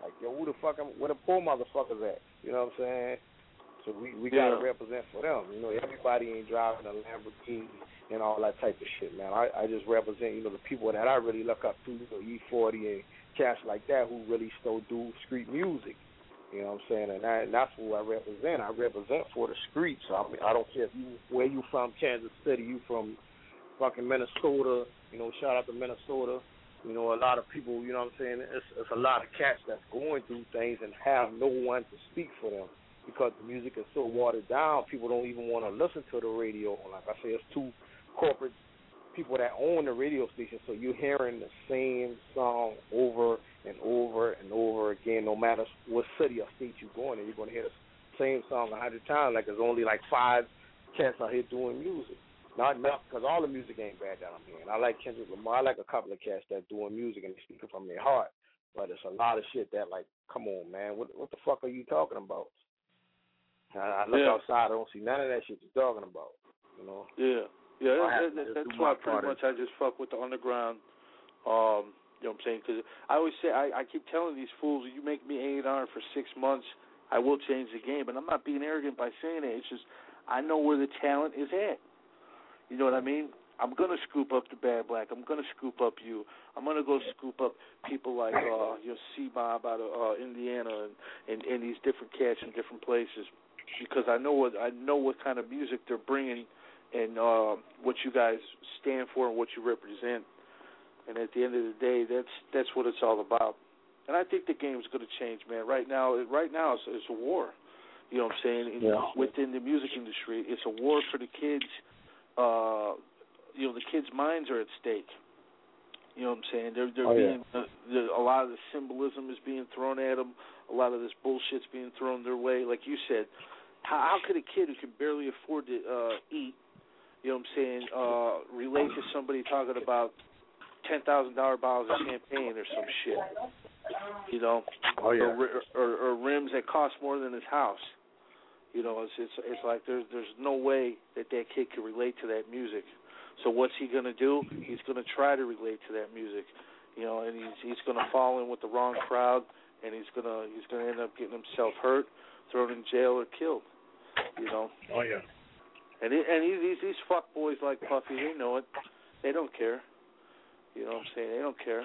Like, yo, who the fuck, am, where the poor motherfuckers at? You know what I'm saying? So we, we Yeah. got to represent for them. You know, everybody ain't driving a Lamborghini and all that type of shit, man. I, I just represent, you know, the people that I really look up to, you know, E forty and cats like that who really still do street music. You know what I'm saying? And, I, and that's who I represent. I represent for the streets. I mean, I don't care if you, where you from, Kansas City, you from fucking Minnesota. You know, shout out to Minnesota. You know, a lot of people, you know what I'm saying, it's, it's a lot of cats that's going through things and have no one to speak for them because the music is so watered down, people don't even want to listen to the radio. Like I say, it's two corporate people that own the radio station, so you're hearing the same song over and over and over again, no matter what city or state you're going in. You're going to hear the same song a hundred times, like there's only like five cats out here doing music. Not enough, because all the music ain't bad that I'm hearing. I like Kendrick Lamar. I like a couple of cats that doing music and they speaking from their heart. But it's a lot of shit that, like, come on, man, what what the fuck are you talking about? I, I look yeah. outside, I don't see none of that shit you're talking about, you know? Yeah, yeah, that, that, that's why pretty much I just fuck with the underground, um, you know what I'm saying? Because I always say, I, I keep telling these fools, you make me A and R for six months, I will change the game. But I'm not being arrogant by saying it. It's just I know where the talent is at. You know what I mean? I'm going to scoop up the Bad Black. I'm going to scoop up you. I'm going to go scoop up people like uh, you know, C-Bob out of uh, Indiana and, and, and these different cats in different places because I know what I know what kind of music they're bringing and uh, what you guys stand for and what you represent. And at the end of the day, that's that's what it's all about. And I think the game's going to change, man. Right now, right now it's, it's a war. You know what I'm saying? In, yeah. Within the music industry, it's a war for the kids. Uh, you know, the kids' minds are at stake. You know what I'm saying? They're, they're oh, being yeah. uh, the, a lot of the symbolism is being thrown at them. A lot of this bullshit's being thrown their way. Like you said, how, how could a kid who can barely afford to uh, eat, you know what I'm saying, uh, relate to somebody talking about ten thousand dollar bottles of champagne or some shit? You know, oh, yeah. or, or, or rims that cost more than his house. You know, it's it's it's like there's there's no way that that kid can relate to that music. So what's he gonna do? He's gonna try to relate to that music, you know, and he's he's gonna fall in with the wrong crowd, and he's gonna he's gonna end up getting himself hurt, thrown in jail, or killed. You know. Oh yeah. And it, and these these fuck boys like Puffy, they know it. They don't care. You know what I'm saying? They don't care.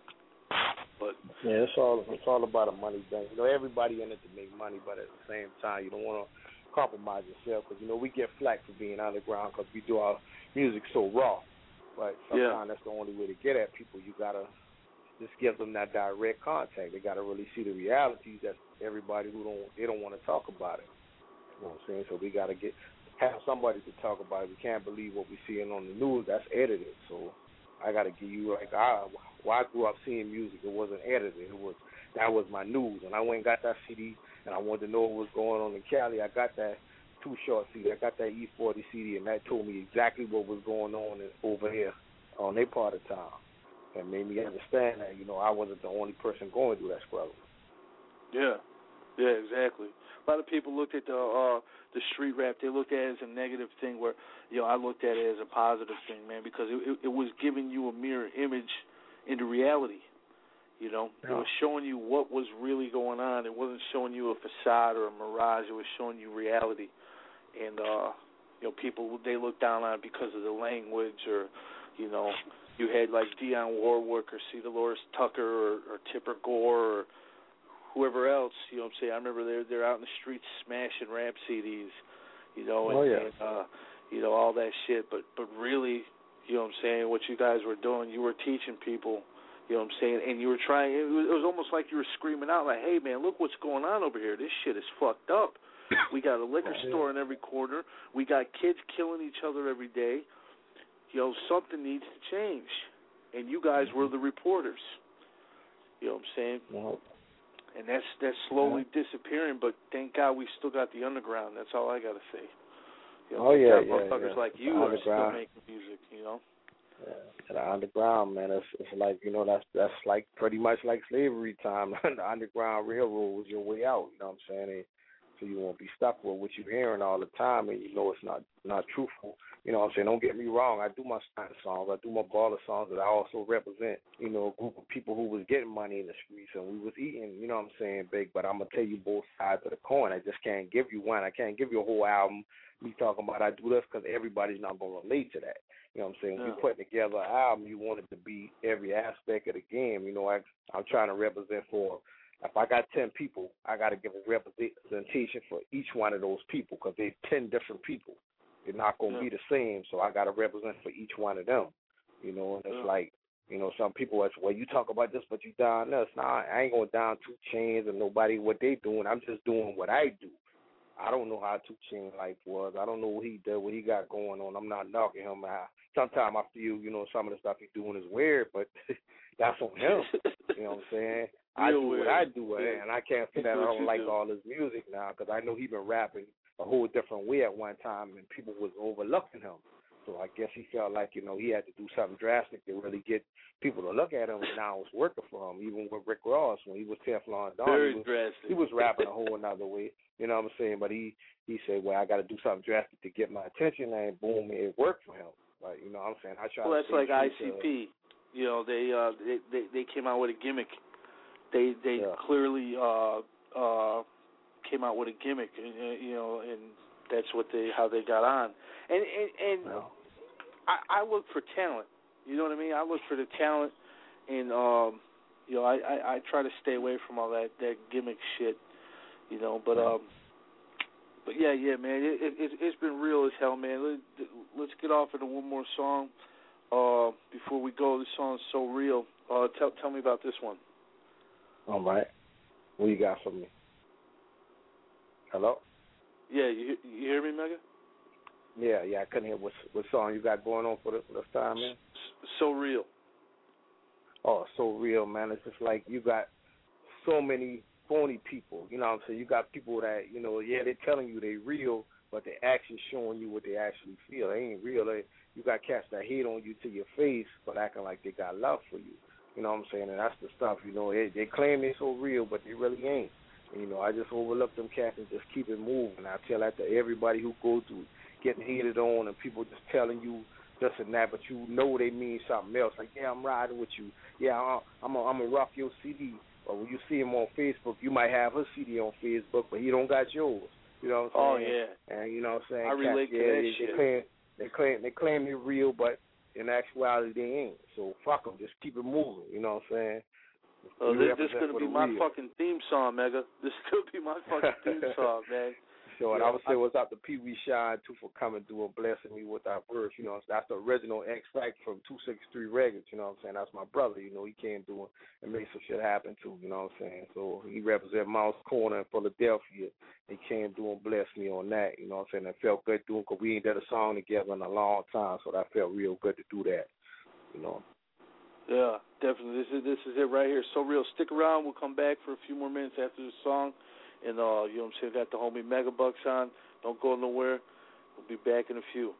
But yeah, it's all it's all about a money thing. You know, everybody in it to make money, but at the same time, you don't want to compromise yourself because you know we get flack for being underground because we do our music so raw. But sometimes yeah. that's the only way to get at people. You gotta just give them that direct contact. They gotta really see the realities that everybody who don't they don't want to talk about it. You know what I'm saying? So we gotta get have somebody to talk about it. We can't believe what we're seeing on the news. That's edited. So I gotta give you like I. Well, I grew up seeing music. It wasn't edited. It was that was my news. And I went and got that C D, and I wanted to know what was going on in Cali. I got that Too Short C D. I got that E forty C D, and that told me exactly what was going on in, over here on their part of town. And made me understand that, you know, I wasn't the only person going through that struggle. Yeah, yeah, exactly. A lot of people looked at the uh, the street rap. They looked at it as a negative thing. Where you know, I looked at it as a positive thing, man, because it, it, it was giving you a mirror image into reality. You know, yeah. It was showing you what was really going on. It wasn't showing you a facade or a mirage. It was showing you reality. And uh, you know, people they looked down on it because of the language, or you know, you had like Dionne Warwick or C. Dolores Tucker or, or Tipper Gore or whoever else. You know what I'm saying? I remember they're they're out in the streets smashing rap C Ds. You know, and, oh, yeah. and uh, you know all that shit. But but really. You know what I'm saying? What you guys were doing, you were teaching people, you know what I'm saying? And you were trying, it was, it was almost like you were screaming out like, hey, man, look what's going on over here. This shit is fucked up. We got a liquor store in every corner. We got kids killing each other every day. You know, something needs to change. And you guys were the reporters. You know what I'm saying? Yeah. And that's that's slowly yeah. disappearing, but thank God we still got the underground. That's all I got to say. You know, oh yeah, yeah, motherfuckers yeah. like you are still making music, you know. Yeah, to the underground, man. It's, it's like you know that's that's like pretty much like slavery time. The Underground Railroad was your way out. You know what I'm saying? They so you won't be stuck with what you're hearing all the time, and you know it's not not truthful. You know what I'm saying? Don't get me wrong. I do my Steiner songs. I do my baller songs, but I also represent, you know, a group of people who was getting money in the streets and we was eating, you know what I'm saying, big. But I'm going to tell you both sides of the coin. I just can't give you one. I can't give you a whole album. Me talking about I do this because everybody's not going to relate to that. You know what I'm saying? When Yeah. you're putting together an album, you want it to be every aspect of the game. You know, I, I'm trying to represent for, if I got ten people, I got to give a representation for each one of those people because they're ten different people. They're not going to Yeah. be the same, so I got to represent for each one of them. You know, and it's Yeah. like, you know, some people are, well, you talk about this, but you down this. Nah, I ain't going down two Chains and nobody what they doing. I'm just doing what I do. I don't know how Two Chainz life was. I don't know what he did, what he got going on. I'm not knocking him out. Sometimes I feel, you know, some of the stuff he's doing is weird, but that's on him. You know what I'm saying? I Real do weird. what I do, Yeah. and I can't say that I What don't you like do. all his music now because I know he been rapping a whole different way at one time, and people was overlooking him. So I guess he felt like, you know, he had to do something drastic to really get people to look at him, and now it's working for him. Even with Rick Ross, when he was Teflon Don, Very he was, drastic. he was rapping a whole another way. You know what I'm saying? But he, he said, well, I got to do something drastic to get my attention, and boom, it worked for him. Like, you know what I'm saying? I try Well, to that's stay like I true C to- P. You know, they uh they, they they came out with a gimmick. They they Yeah. clearly uh uh came out with a gimmick, and, uh, you know, and that's what they how they got on. And and, and Yeah. I, I look for talent. You know what I mean? I look for the talent, and um you know I, I, I try to stay away from all that, that gimmick shit. You know, but um but yeah yeah man, it, it it's been real as hell, man. Let, let's get off into one more song. Uh, before we go, this song's So Real. Uh, tell tell me about this one. All right. What you got for me? Hello? Yeah, you you hear me, Mega? Yeah, yeah, I couldn't hear what, what song you got going on for this, this time, man. So Real. Oh, So Real, man. It's just like you got so many phony people. You know what I'm saying? You got people that, you know, yeah, they're telling you they real, but they're actually showing you what they actually feel. They ain't real. They, you got cats that hate on you to your face, but acting like they got love for you. You know what I'm saying? And that's the stuff, you know, they, they claim they're so real, but they really ain't. And, you know, I just overlook them cats and just keep it moving. I tell that to everybody who go through getting hated on and people just telling you this and that, but you know they mean something else. Like, yeah, I'm riding with you. Yeah, I'm a, I'm a rock your C D. Or when you see him on Facebook, you might have his C D on Facebook, but he don't got yours. You know what I'm saying? Oh, yeah. And you know what I'm saying? I relate cats, to yeah, that they, shit. They claim, they claim they claim they're real, but in actuality they ain't. So fuck them. Just keep it moving. You know what I'm saying? Oh, We this, this represent gonna for be the my real. fucking theme song, Mega. This could be my fucking theme song, man. So, and Yeah, I would say I- what's up to Pee Wee Shine, too, for coming through and blessing me with our verse. You know, that's the original X Factor from two sixty-three Records. You know what I'm saying? That's my brother. You know, he came through and made some shit happen, too. You know what I'm saying? So he represents Mouse Corner in Philadelphia. He came through and blessed me on that. You know what I'm saying? It felt good doing because we ain't done a song together in a long time, so that felt real good to do that. You know. Yeah, definitely. This is this is it right here. So Real. Stick around. We'll come back for a few more minutes after the song. And, uh, you know what I'm saying, got the homie Megabucks on. Don't go nowhere. We'll be back in a few.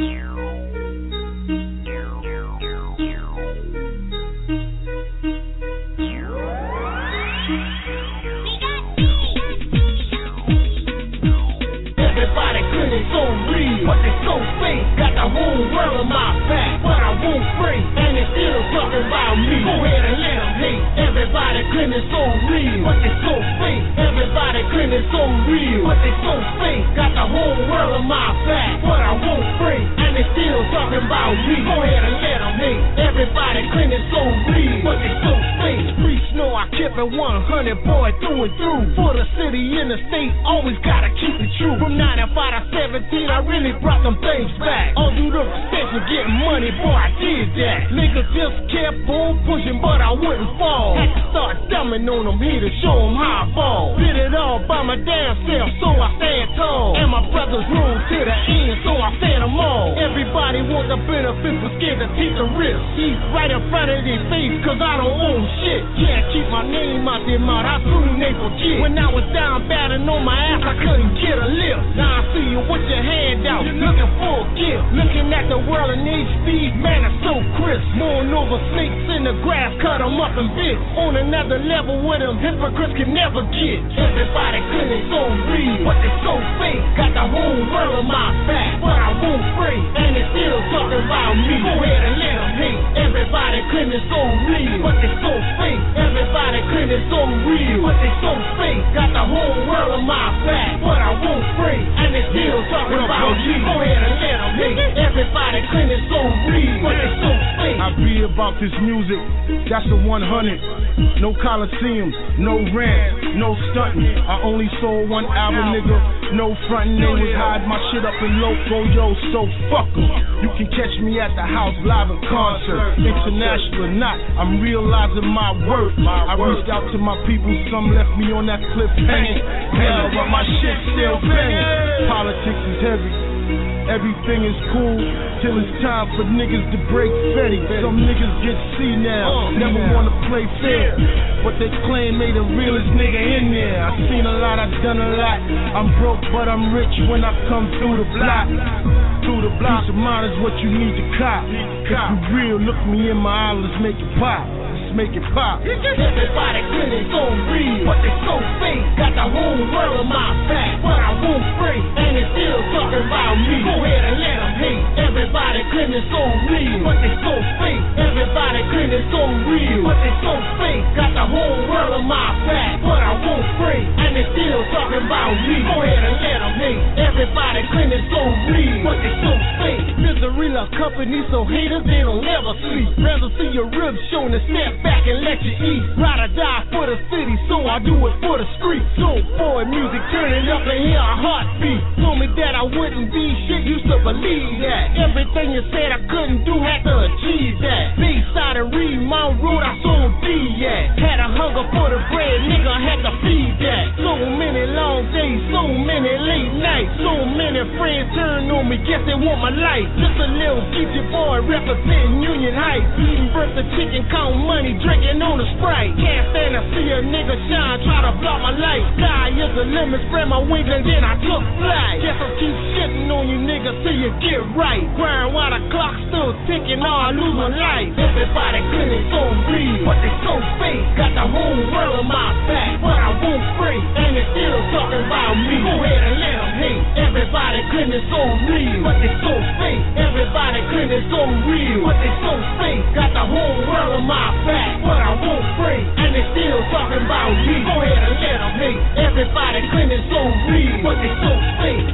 Everybody couldn't so real, but they so fake. Got the whole world on my back, but I won't break. And they still talking about me. Go ahead and let them hate. Everybody couldn't so real, but they so fake. Everybody couldn't so real, but they so fake. Got the whole world on my back, but I won't break. And they still talking about me. Go ahead and let them hate. Everybody couldn't so real, but they so fake. Streets know I kept it one hundred, boy, through and through. For the city and the state, always gotta keep it true. From ninety-five to seventeen, I really brought them things back. All through the station getting money, boy, I did that. Niggas just kept on pushing, but I wouldn't fall. Had to start dumbing on them here to show them how I fall. Did it all by my damn self, so I stand tall. And my brothers rule to the end, so I stand them all. Everybody want the benefits, but scared to take the risk. He's right in front of their face, cause I don't own shit. Can't keep my name out their mouth, I threw Naples shit. When I was down bad and on my ass, I couldn't get a lift. Now I see you with your hand out, looking for a gift. Looking at the world in H D, man, it's so crisp. Mooring over snakes in the grass, cut them up in bits. On another level with them hypocrites can never get. Everybody claiming so real, but they so fake. Got the whole world on my back, but I won't break. And they still talking about me. Go ahead and let them hate. Everybody claiming so real, but they so fake. Everybody claiming so real, but they so fake. Got the whole world on my back, but I won't break. And they still talking about me. Go ahead and let them hate. Everybody claiming so real, but they so fake. I be about this music, that's the one hundred. No Coliseum, no rant, no stunting. I only sold one album, nigga. No frontin', they was hide my shit up in loco, yo, so fuck 'em. You can catch me at the house live in concert. International or not, I'm realizing my worth. I reached out to my people, some left me on that cliff hanging. Hell, but my shit still banging. Politics is heavy. Everything is cool till it's time for niggas to break Fetty. Some niggas get C now, never wanna play fair, but they claim they the realest nigga in there. I've seen a lot, I've done a lot. I'm broke, but I'm rich when I come through the block. Through the block, of mine is what you need to cop. If you real, look me in my eye, let's make it pop. Make it pop. Everybody claiming so real, but they so fake. Got the whole world on my back, but I won't break. And they still talking about me. Go ahead and let them hate. Everybody claiming so real, but they so fake. Everybody claiming so real, but they so fake. Got the whole world on my back, but I won't break. And they still talking about me. Go ahead and let them hate. Everybody claiming so real, but they so fake. Miseria company, so haters they don't ever sleep. Rather see your ribs showing and step back and let you eat. Ride or die for the city, so I do it for the streets. Soul boy music, turning up and hear a heartbeat. Told me that I wouldn't be shit, used to believe that. Everything you said I couldn't do, had to achieve that. B-side and read my road, I sold D at. Had a hunger for the bread, nigga, had to feed that. So many long days, so many late nights. So many friends turn on me, guess they want my life. Just a little Geechee boy representing Union Heights. Eating birthday chicken, count money, drinking on the Sprite. Can't stand to see a nigga shine, try to block my light. Sky is the limit, spread my wings and then I took flight. Guess I'll keep shitting on you niggas till you get right. Grind while the clock's still ticking, or I lose my life. Everybody claiming so real, but they so fake. Got the whole world on my back, but I won't break. And they still talking about me. Go ahead and let them hate. Everybody claiming so real, but they so fake. Everybody claiming so real, but they so fake. Got the whole world on my back, but I won't break. And they still talking about me. Go ahead and let them hate. Everybody claiming so real, but they so fake.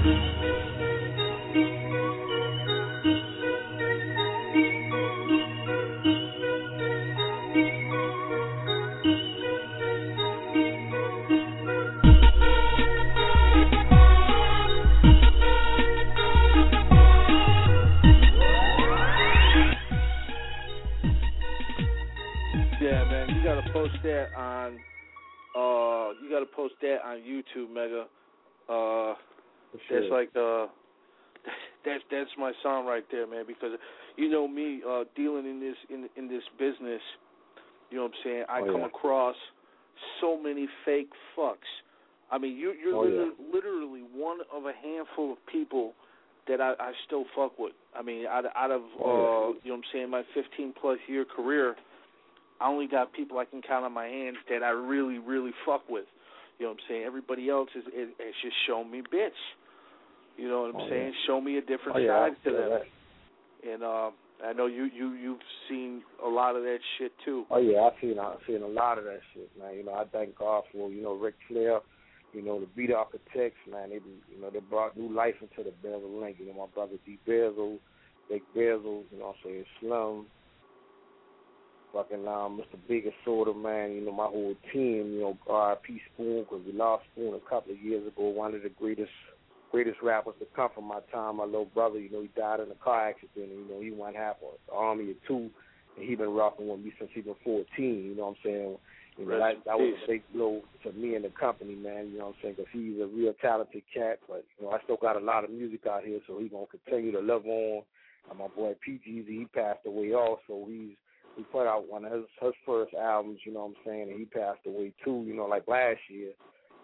Post that on, uh, you gotta post that on YouTube, Mega. Uh, sure. That's like uh, that's that's my song right there, man. Because you know me, uh, dealing in this in in this business, you know what I'm saying. I oh, come yeah. across so many fake fucks. I mean, you, you're oh, literally, yeah. literally one of a handful of people that I, I still fuck with. I mean, out, out of oh, uh, yeah. you know what I'm saying, my fifteen plus year career. I only got people I can count on my hands that I really, really fuck with. You know what I'm saying? Everybody else is, is, is just showing me bitch. You know what I'm oh, saying? Yeah. Show me a different oh, yeah, side to them. That. And uh, I know you, you, you've seen a lot of that shit, too. Oh, yeah, I've seen, I've seen a lot of that shit, man. You know, I thank God for, you know, Ric Flair, you know, the Beat Architects, man. They, you know, they brought new life into the Bezel Link. You know, my brother D. Bezel, Big Bezel, you know what I'm saying, Slum. Fucking um, Mister Biggest Soda, man, you know, my whole team, you know, R I P Spoon, because we lost Spoon a couple of years ago, one of the greatest greatest rappers to come from my time. My little brother, you know, he died in a car accident, and, you know, he went half of the Army of two, and he been rocking with me since he was fourteen, you know what I'm saying? You know, that, that was a big blow to me and the company, man, you know what I'm saying, because he's a real talented cat, but, you know, I still got a lot of music out here, so he's going to continue to live on. And my boy P G Z, he passed away also. He's He put out one of his, his first albums, you know what I'm saying, and he passed away too, you know, like last year.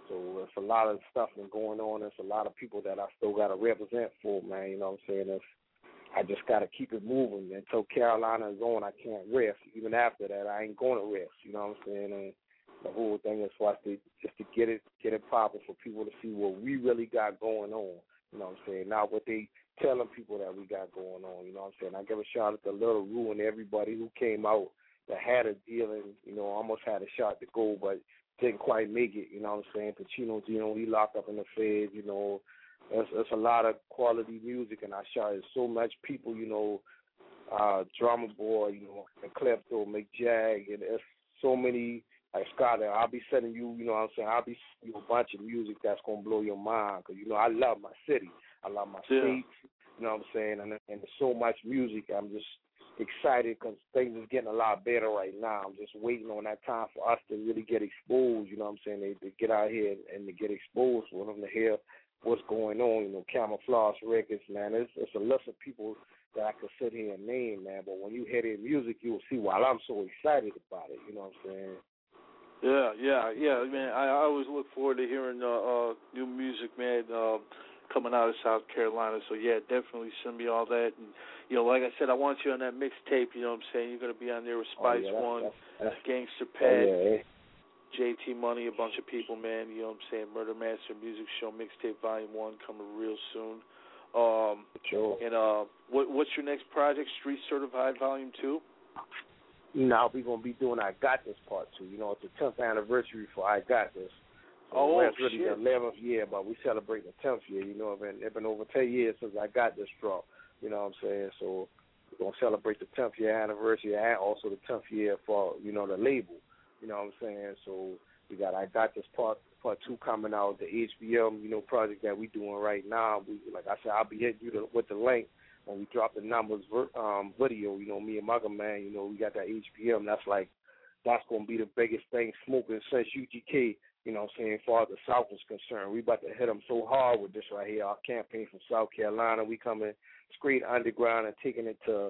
So there's a lot of stuff been going on. There's a lot of people that I still got to represent for, man. You know what I'm saying? It's, I just got to keep it moving. Until Carolina is on, I can't rest. Even after that, I ain't going to rest. You know what I'm saying? And the whole thing is for us to, just to get it get it popping for people to see what we really got going on. You know what I'm saying? Not what they telling people that we got going on. You know what I'm saying? I give a shout out to Little Rue and everybody who came out that had a deal and, you know, almost had a shot to go, but didn't quite make it. You know what I'm saying? Pacino, you know, he locked up in the Fed. You know, there's, there's a lot of quality music, and I shot so much people, you know, uh, Drummer Boy, you know, Klepto, McJag, and there's so many. Like Scott, I'll be sending you, you know what I'm saying, I'll be sending you a bunch of music that's going to blow your mind because, you know, I love my city. I love my yeah. state, you know what I'm saying, and, and there's so much music. I'm just excited because things is getting a lot better right now. I'm just waiting on that time for us to really get exposed, you know what I'm saying, they, to get out here and, and to get exposed for them to hear what's going on, you know, Camouflage Records, man. It's, it's a list of people that I could sit here and name, man, but when you hear their music, you'll see why I'm so excited about it, you know what I'm saying. Yeah, yeah, yeah, man. I, I always look forward to hearing uh, uh, new music, man, uh, coming out of South Carolina. So yeah, definitely send me all that. And you know, like I said, I want you on that mixtape. You know what I'm saying? You're gonna be on there with Spice oh, yeah, that's, One, that's, that's, Gangster Pat, oh, yeah. J T Money, a bunch of people, man. You know what I'm saying? Murder Master Music Show mixtape volume one coming real soon. Um, sure. And uh, what, what's your next project? Street Certified Volume Two. Now we're gonna be doing I Got This Part Two. You know, it's the tenth anniversary for I Got This. So oh, it's really shit. the eleventh year, but we celebrate the tenth year. You know, it's been, it's been over ten years since I got this drop. You know what I'm saying? So we're gonna celebrate the tenth year anniversary and also the tenth year for, you know, the label. You know what I'm saying? So we got I Got This Part Part Two coming out, the H B M, you know, project that we doing right now. We, like I said, I'll be hitting you to, with the link. When we drop the numbers um, video, you know, me and Mugga Man, you know, we got that H B M. That's like, that's going to be the biggest thing smoking since U G K, you know what I'm saying, as far as the South is concerned. We about to hit them so hard with this right here, our campaign from South Carolina. We coming straight underground and taking it to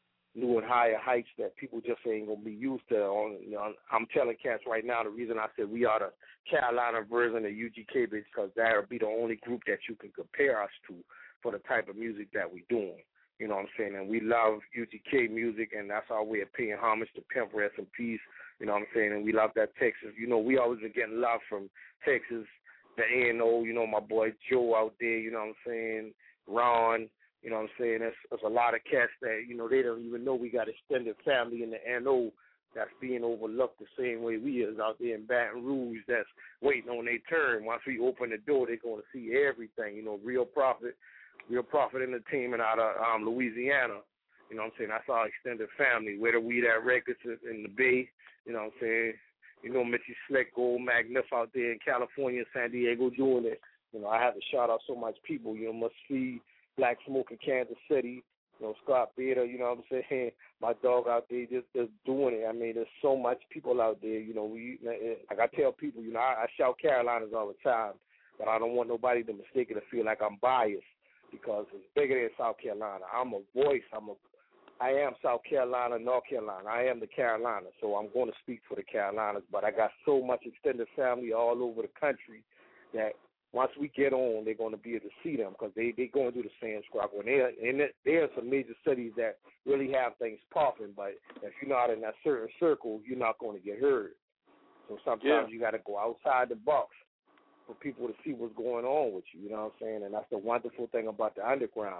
new and higher heights that people just ain't going to be used to. On, you know, I'm telling cats right now, the reason I said we are the Carolina version of U G K is because that will be the only group that you can compare us to for the type of music that we doing. You know what I'm saying? And we love U G K music, and that's our way of paying homage to Pimp, rest in peace. You know what I'm saying? And we love that Texas. You know, we always been getting love from Texas, the A and O, you know, my boy Joe out there, you know what I'm saying, Ron, you know what I'm saying? There's, there's a lot of cats that, you know, they don't even know we got extended family in the N O that's being overlooked the same way we is out there in Baton Rouge that's waiting on their turn. Once we open the door, they're going to see everything, you know, Real Prophet. Real Prophet Entertainment out of um, Louisiana. You know what I'm saying? That's our extended family. Where the We That Records in the Bay. You know what I'm saying? You know, Mitchie Slick, Gold Magniff out there in California, San Diego doing it. You know, I have to shout out so much people. You know, Must Feed, Black Smoke in Kansas City. You know, Scott Bader, you know what I'm saying? My dog out there just, just doing it. I mean, there's so much people out there. You know, we like I tell people, you know, I, I shout Carolinas all the time, but I don't want nobody to mistake it to feel like I'm biased. Because it's bigger than South Carolina. I'm a voice. I'm a, I am South Carolina, North Carolina. I am the Carolinas, so I'm going to speak for the Carolinas. But I got so much extended family all over the country that once we get on, they're going to be able to see them because they they going through the same struggle. And they're, and there are some major cities that really have things popping, but if you're not in that certain circle, you're not going to get heard. So sometimes yeah. you got to go outside the box for people to see what's going on with you, you know what I'm saying? And that's the wonderful thing about the underground.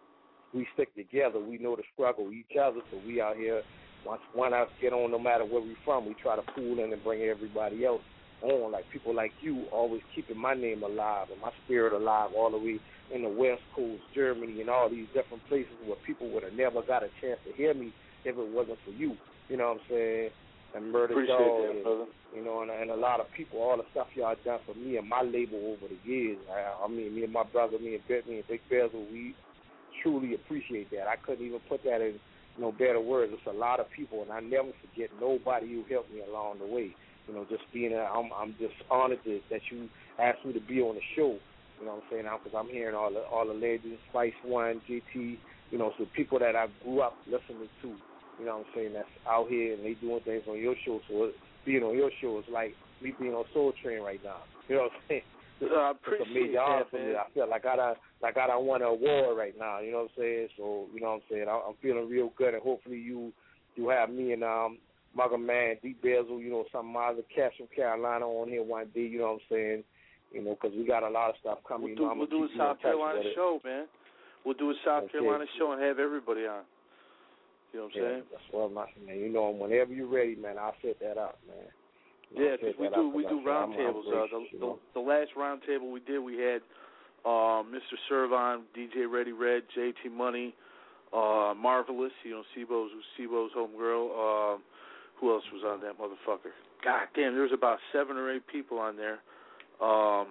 We stick together. We know the struggle each other, so we out here, once one of us get on, no matter where we from, we try to pull in and bring everybody else on, like people like you always keeping my name alive and my spirit alive all the way in the West Coast, Germany, and all these different places where people would have never got a chance to hear me if it wasn't for you, you know what I'm saying? And Murder Appreciate Dog, that, and, brother. you know, and, and a lot of people, all the stuff y'all done for me and my label over the years. I, I mean, me and my brother, me and Bit, me and Big Bezel, we truly appreciate that. I couldn't even put that in no better words. It's a lot of people, and I never forget nobody who helped me along the way. You know, just being, a, I'm, I'm just honored to, that you asked me to be on the show. You know what I'm saying? Because I'm hearing all the all the legends, Spice One, J T. You know, so people that I grew up listening to. You know what I'm saying, that's out here and they doing things on your show. So it, being on your show is like me being on Soul Train right now. You know what I'm saying? Uh, I it's a appreciate major honor that, for me. man. I feel like I done, like I done won an award right now. You know what I'm saying? So you know what I'm saying. I, I'm feeling real good, and hopefully you you have me and um Mugger Man, D Bezel, you know, some of my other cats from Carolina on here one day. You know what I'm saying? You know, because we got a lot of stuff coming. We'll you know, do, I'm we'll do a South Carolina show, man. We'll do a South okay. Carolina show and have everybody on. You know what I'm yeah, saying? That's what I'm not, man. You know, whenever you're ready, man, I'll set that up, man. Yeah, because we do we do roundtables. Uh, the, the the last roundtable we did, we had uh, Mister Servon, D J Ready Red, J T Money, uh, Marvelous. You know, Sibo's Sibo's homegirl. Uh, who else was on that motherfucker? God damn, there was about seven or eight people on there. Um,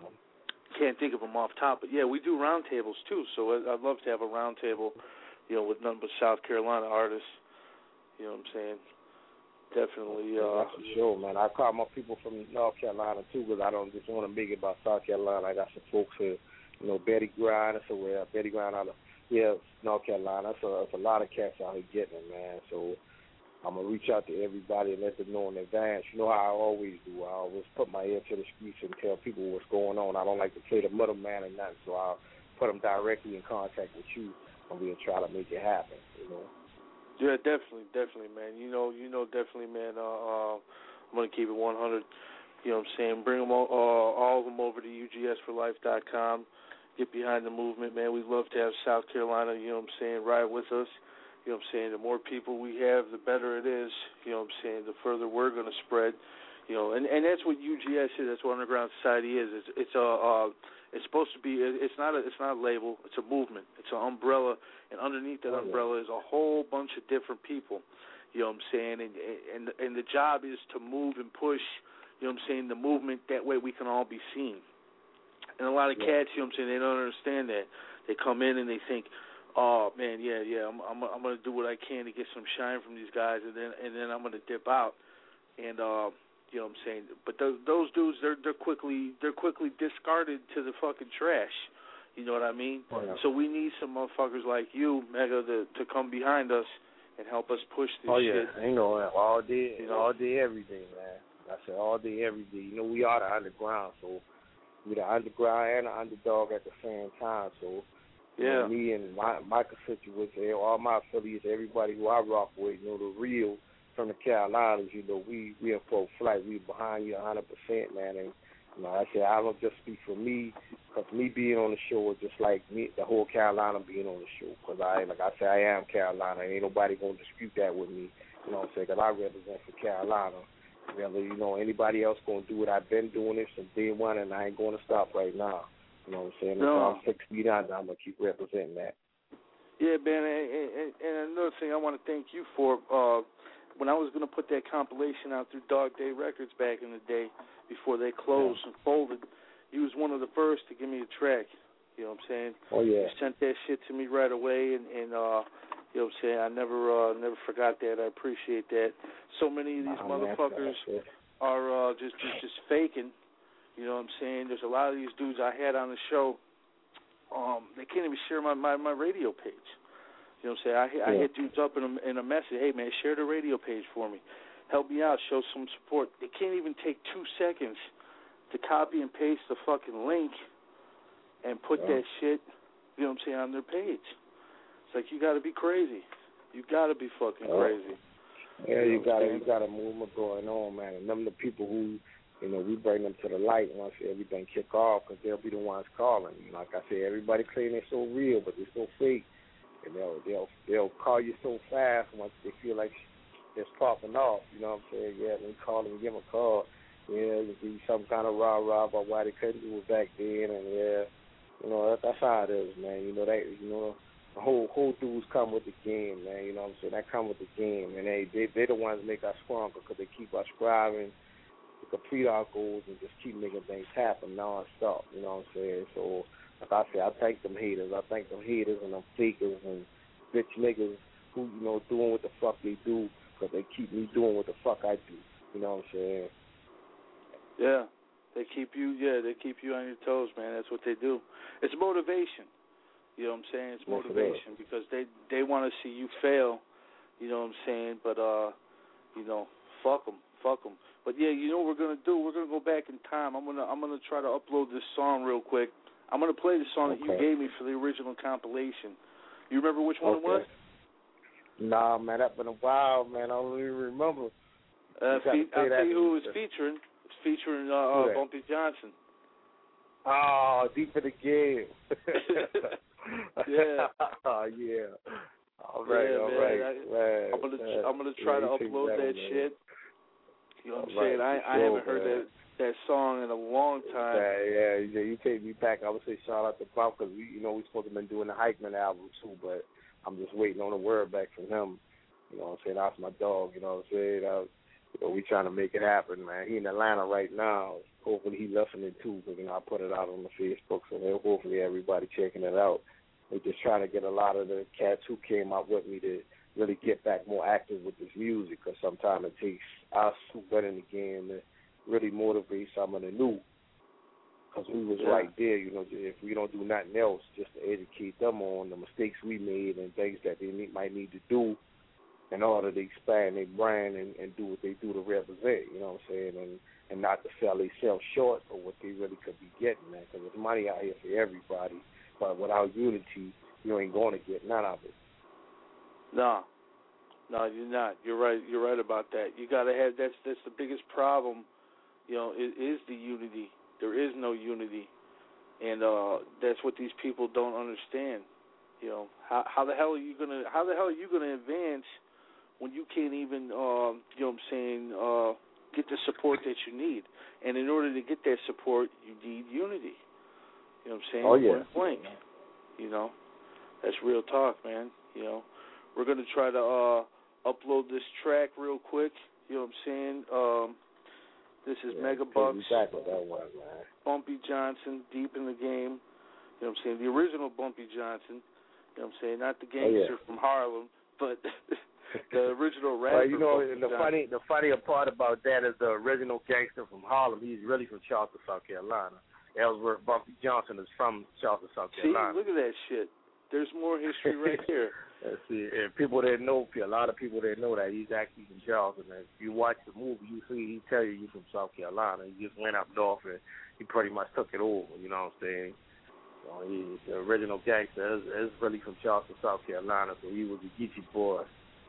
can't think of them off top, but yeah, we do roundtables too. So I'd love to have a roundtable, you know, with none but South Carolina artists. You know what I'm saying? Definitely. Uh, That's for sure, man. I call my people from North Carolina too, because I don't just want to make it about South Carolina. I got some folks here, you know, Betty Grind. That's where Betty Grind out of yeah, North Carolina. That's a, that's a lot of cats out here getting it, man. So I'm gonna reach out to everybody and let them know in advance. You know how I always do. I always put my ear to the streets and tell people what's going on. I don't like to play the middleman or nothing, so I'll put them directly in contact with you, and we'll try to make it happen. You know. Yeah, definitely, definitely, man. You know, you know, definitely, man. Uh, uh, I'm gonna keep it one hundred. You know what I'm saying? Bring them all, uh, all of them over to U G S for life dot com. Get behind the movement, man. We'd love to have South Carolina. You know what I'm saying? Ride with us. You know what I'm saying? The more people we have, the better it is. You know what I'm saying? The further we're gonna spread. You know, and, and that's what U G S is. That's what Underground Society is. It's it's a uh, it's supposed to be. It's not a it's not a label. It's a movement. It's an umbrella, and underneath that umbrella is a whole bunch of different people. You know what I'm saying? And and and the job is to move and push. You know what I'm saying? The movement. That way we can all be seen. And a lot of cats, you know what I'm saying? They don't understand that. They come in and they think, oh man, yeah, yeah, I'm I'm I'm gonna do what I can to get some shine from these guys, and then and then I'm gonna dip out. And uh, you know what I'm saying? But those those dudes, they're they're quickly they're quickly discarded to the fucking trash. You know what I mean? Oh, yeah. So we need some motherfuckers like you, Mega, to to come behind us and help us push this oh, yeah. shit. You know, all day, you know? all day, every day, man. I said all day, every day. You know, we are the underground, so we're the underground and the underdog at the same time. So you yeah, know, me and my my constituents, all my affiliates, everybody who I rock with, you know, the real from the Carolinas, you know, we we in full flight. We behind you one hundred percent, man. And you know, I said I don't just speak for me, because me being on the show is just like me, the whole Carolina being on the show. Because I, like I said, I am Carolina. Ain't nobody gonna dispute that with me. You know what I'm saying? Because I represent for Carolina. Whether, you know, anybody else gonna do it, I've been doing it since day one, and I ain't gonna stop right now. You know what I'm saying? No. If I'm six feet under, I'm gonna keep representing that. Yeah, man. And, and, and another thing I want to thank you for. Uh, when I was gonna put that compilation out through Dog Day Records back in the day, before they closed yeah. and folded, you was one of the first to give me a track. You know what I'm saying? Oh yeah. You sent that shit to me right away, and, and uh, you know what I'm saying? I never uh, never forgot that. I appreciate that. So many of these oh, motherfuckers man, are uh, just, just just faking. You know what I'm saying? There's a lot of these dudes I had on the show. Um, they can't even share my, my, my radio page. You know what I'm saying? I, I yeah. hit dudes up in a, in a message. Hey man, share the radio page for me. Help me out. Show some support. They can't even take two seconds to copy and paste the fucking link and put yeah. that shit, you know what I'm saying, on their page. It's like, you got to be crazy. You got to be fucking yeah. crazy. Yeah, you got you got a movement going on, man. And them the people who, you know, we bring them to the light once everything kick off, because they'll be the ones calling. You know, like I said, everybody claim they're so real, but they're so fake, and they'll they'll they'll call you so fast once they feel like it's popping off. You know what I'm saying? Yeah, they call them, give them a call. Yeah, it'll be some kind of rah rah about why they couldn't do it back then, and yeah, you know that, that's how it is, man. You know that you know. The whole whole dudes come with the game, man. You know what I'm saying? That come with the game, and they they they're the ones that make us stronger, because they keep us striving to complete our goals and just keep making things happen nonstop. You know what I'm saying? So, like I said, I thank them haters. I thank them haters and them fakers and bitch niggas who, you know, doing what the fuck they do, because they keep me doing what the fuck I do. You know what I'm saying? Yeah, they keep you. Yeah, they keep you on your toes, man. That's what they do. It's motivation. You know what I'm saying? It's motivation, because they they want to see you fail. You know what I'm saying? But uh, you know, fuck them, fuck them. But yeah, you know what we're gonna do? We're gonna go back in time. I'm gonna I'm gonna try to upload this song real quick. I'm gonna play the song okay. that you gave me for the original compilation. You remember which one okay. it was? Nah, man, that's been a while, man. I don't even remember. Uh, fe- I'll tell you who it was featuring. It's featuring uh, uh, Bumpy Johnson. Oh, Deep in the Game. yeah. Oh, yeah. All right, yeah, all man. right. I, man, I'm gonna man. I'm gonna try yeah, to upload that, that shit. You know what I'm saying? Right, I, I sure, haven't heard man. that, that song in a long time. Yeah, yeah, you take me back. I would say shout out to Bob because we, you know, we supposed to been doing the Heikman album too, but I'm just waiting on a word back from him. You know what I'm saying? That's my dog. You know what I'm saying? I, you know, we trying to make it happen, man. He in Atlanta right now. Hopefully he listening too, because you know I put it out on the Facebook, so hopefully everybody checking it out. We're just trying to get a lot of the cats who came out with me to really get back more active with this music, because sometimes it takes us who been in the game to really motivate some of the new. Because we was yeah. right there, you know, if we don't do nothing else, just to educate them on the mistakes we made and things that they need, might need to do in order to expand their brand and, and do what they do to represent, you know what I'm saying, and, and not to sell themselves short of what they really could be getting, man, because there's money out here for everybody, but without unity, you ain't going to get none of it. No, no, you're not. You're right. You're right about that. You got to have that's that's the biggest problem. You know, it is the unity. There is no unity, and uh, that's what these people don't understand. You know, how how the hell are you gonna how the hell are you gonna advance when you can't even uh, you know what I'm saying uh, get the support that you need? And in order to get that support, you need unity. You know what I'm saying? Oh yeah. Point blank. You know, that's real talk, man. You know. We're going to try to uh, upload this track real quick. You know what I'm saying? Um, this is yeah, Megabucks, that one, man. Bumpy Johnson, Deep in the Game. You know what I'm saying? The original Bumpy Johnson. You know what I'm saying? Not the gangster oh, yeah. from Harlem, but the original rapper. Well, you know, Bumpy the Johnson. funny the funnier part about that is the original gangster from Harlem. He's really from Charleston, South Carolina. Ellsworth Bumpy Johnson is from Charleston, South Carolina. See, look at that shit. There's more history right here. See, and people that know, a lot of people that know that he's actually from Charleston. And if you watch the movie, you see he tell you he's from South Carolina. He just went up north and he pretty much took it over. You know what I'm saying? So he, the original gangster is, is really from Charleston, South Carolina. So he was a Geechee boy.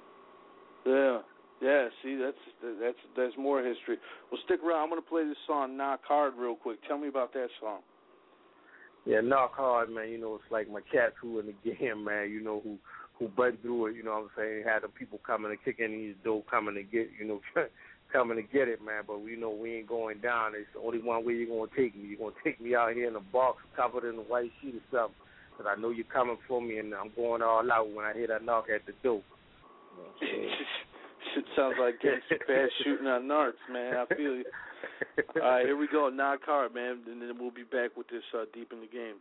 Yeah, yeah. See, that's that's that's more history. Well, stick around. I'm gonna play this song "Knock Hard" real quick. Tell me about that song. Yeah, Knock Hard, man. You know, it's like my cats who in the game, man. You know, who who been through it. You know what I'm saying? Had the people coming to kick in these door, coming to get, you know, coming to get it, man. But we know we ain't going down. It's the only one way you're gonna take me. You're gonna take me out here in a box covered in a white sheet or something. Cause I know you're coming for me, and I'm going all out when I hear that knock at the door. You know what I'm saying? Shit sounds like gangster pass shooting on narcs, man. I feel you. All right, here we go. Knock Hard, man, and then we'll be back with this uh, Deep in the Game.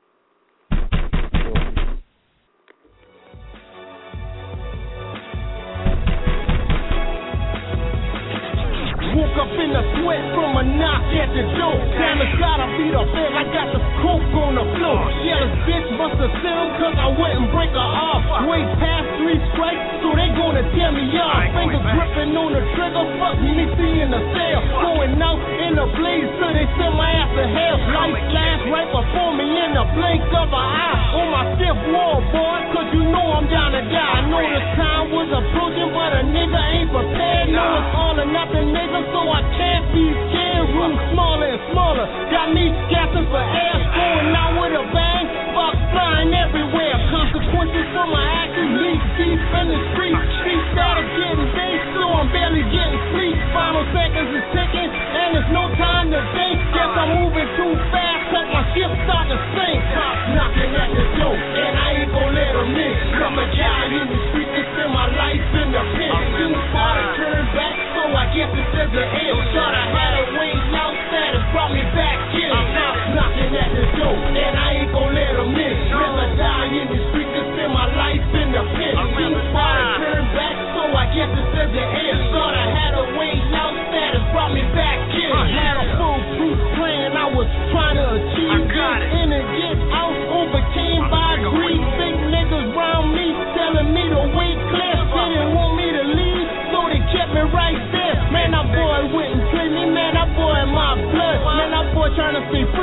Woke up in a sweat from a knock at the door. Diners gotta beat up bed, I got the coke on the floor. Yeah, this bitch must have sent him cause I went and break her off. Way past three strikes, so they gonna tear me off. Finger gripping on the trigger, fuck me seeing the cell. Going out in the blaze till they send my ass to hell. Light flash right before me in the blink of an eye. On my fifth wall, boy, cause you know I'm down to die. I know the time was approaching, but a nigga ain't prepared. No, it's all or nothing, nigga. So I can't be scared. Room smaller and smaller. Got me gasping for air. Going out with a bang. Bucks flying everywhere. Consequences for my actions. Knee deep in the street. Street started getting big, so I'm barely getting sleep. Final seconds is ticking, and there's no time to think. Guess I'm moving too fast, cause my ship start to sink. Cops knocking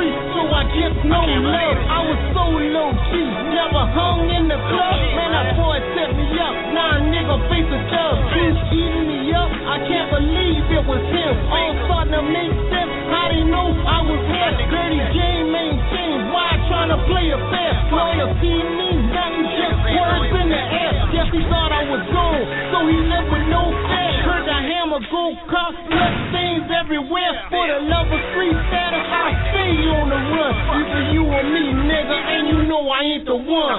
streets, so I get no love. I was so low key, never hung in the club. Man, that boy set me up. Now a nigga face a dub. He's eating me up. I can't believe it was him. All starting to make sense. How they know I was here? Dirty game ain't changed. Why trying to play a fair? Loyalty means nothing, just words in the air. Guess he thought I was gone, so he left with no fear. Heard the hammer go cop, blood stains everywhere. For the love of street status, I stay on the run. Either you or me, nigga, and you know I ain't the one.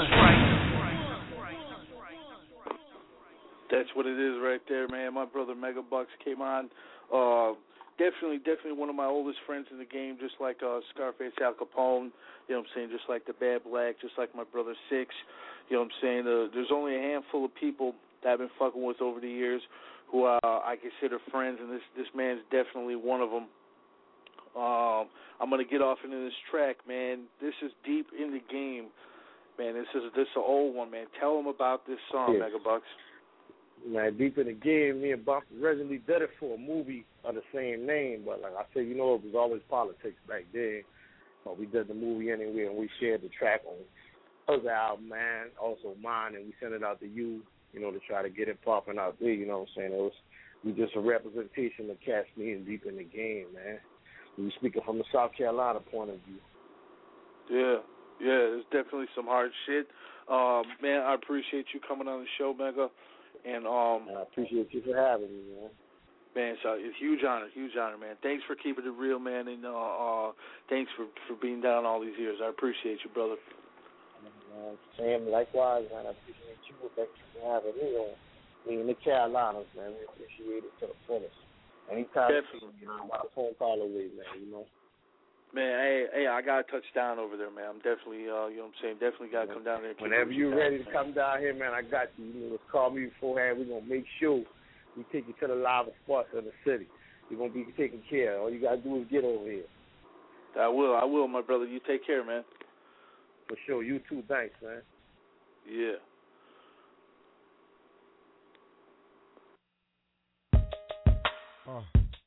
That's what it is right there, man. My brother Megabucks came on. Uh, definitely, definitely one of my oldest friends in the game, just like uh, Scarface Al Capone. You know what I'm saying? Just like the Bad Black, just like my brother Six. You know what I'm saying? Uh, there's only a handful of people that I've been fucking with over the years who uh, I consider friends, and this this man's definitely one of them. Um, I'm gonna get off into this track, man. This is deep in the game, man. This is this is an old one, man. Tell them about this song, yes. Megabucks. Man, deep in the game, me and Buck originally did it for a movie of the same name, but like I said, you know, it was always politics back then. But we did the movie anyway, and we shared the track on other album, man, also mine, and we sent it out to you, you know, to try to get it popping out there. You know what I'm saying? It was we just a representation of cats being deep in the game, man. We speaking from the South Carolina point of view. Yeah, yeah, it's definitely some hard shit. Um, man, I appreciate you coming on the show, Mega. And um, I appreciate you for having me, man. Man, it's a, it's a huge honor, huge honor, man. Thanks for keeping it real, man, and uh, uh, thanks for, for being down all these years. I appreciate you, brother. Uh, Sam, likewise, man. I appreciate you. Thank you for having me on. Me in the Carolinas, man. We appreciate it to the fullest. Anytime, Definitely. you know, I'm about a phone call away, man. You know. Man, hey, hey, I got to touch down over there, man. I'm definitely, uh, you know what I'm saying, definitely got to come down there. And whenever you're ready to come down here, man, I got you. You know, just call me beforehand. We're going to make sure we take you to the live spots in the city. You're going to be taken care of. All you got to do is get over here. I will, I will, my brother. You take care, man. For sure. You too. Thanks, man. Yeah. Uh.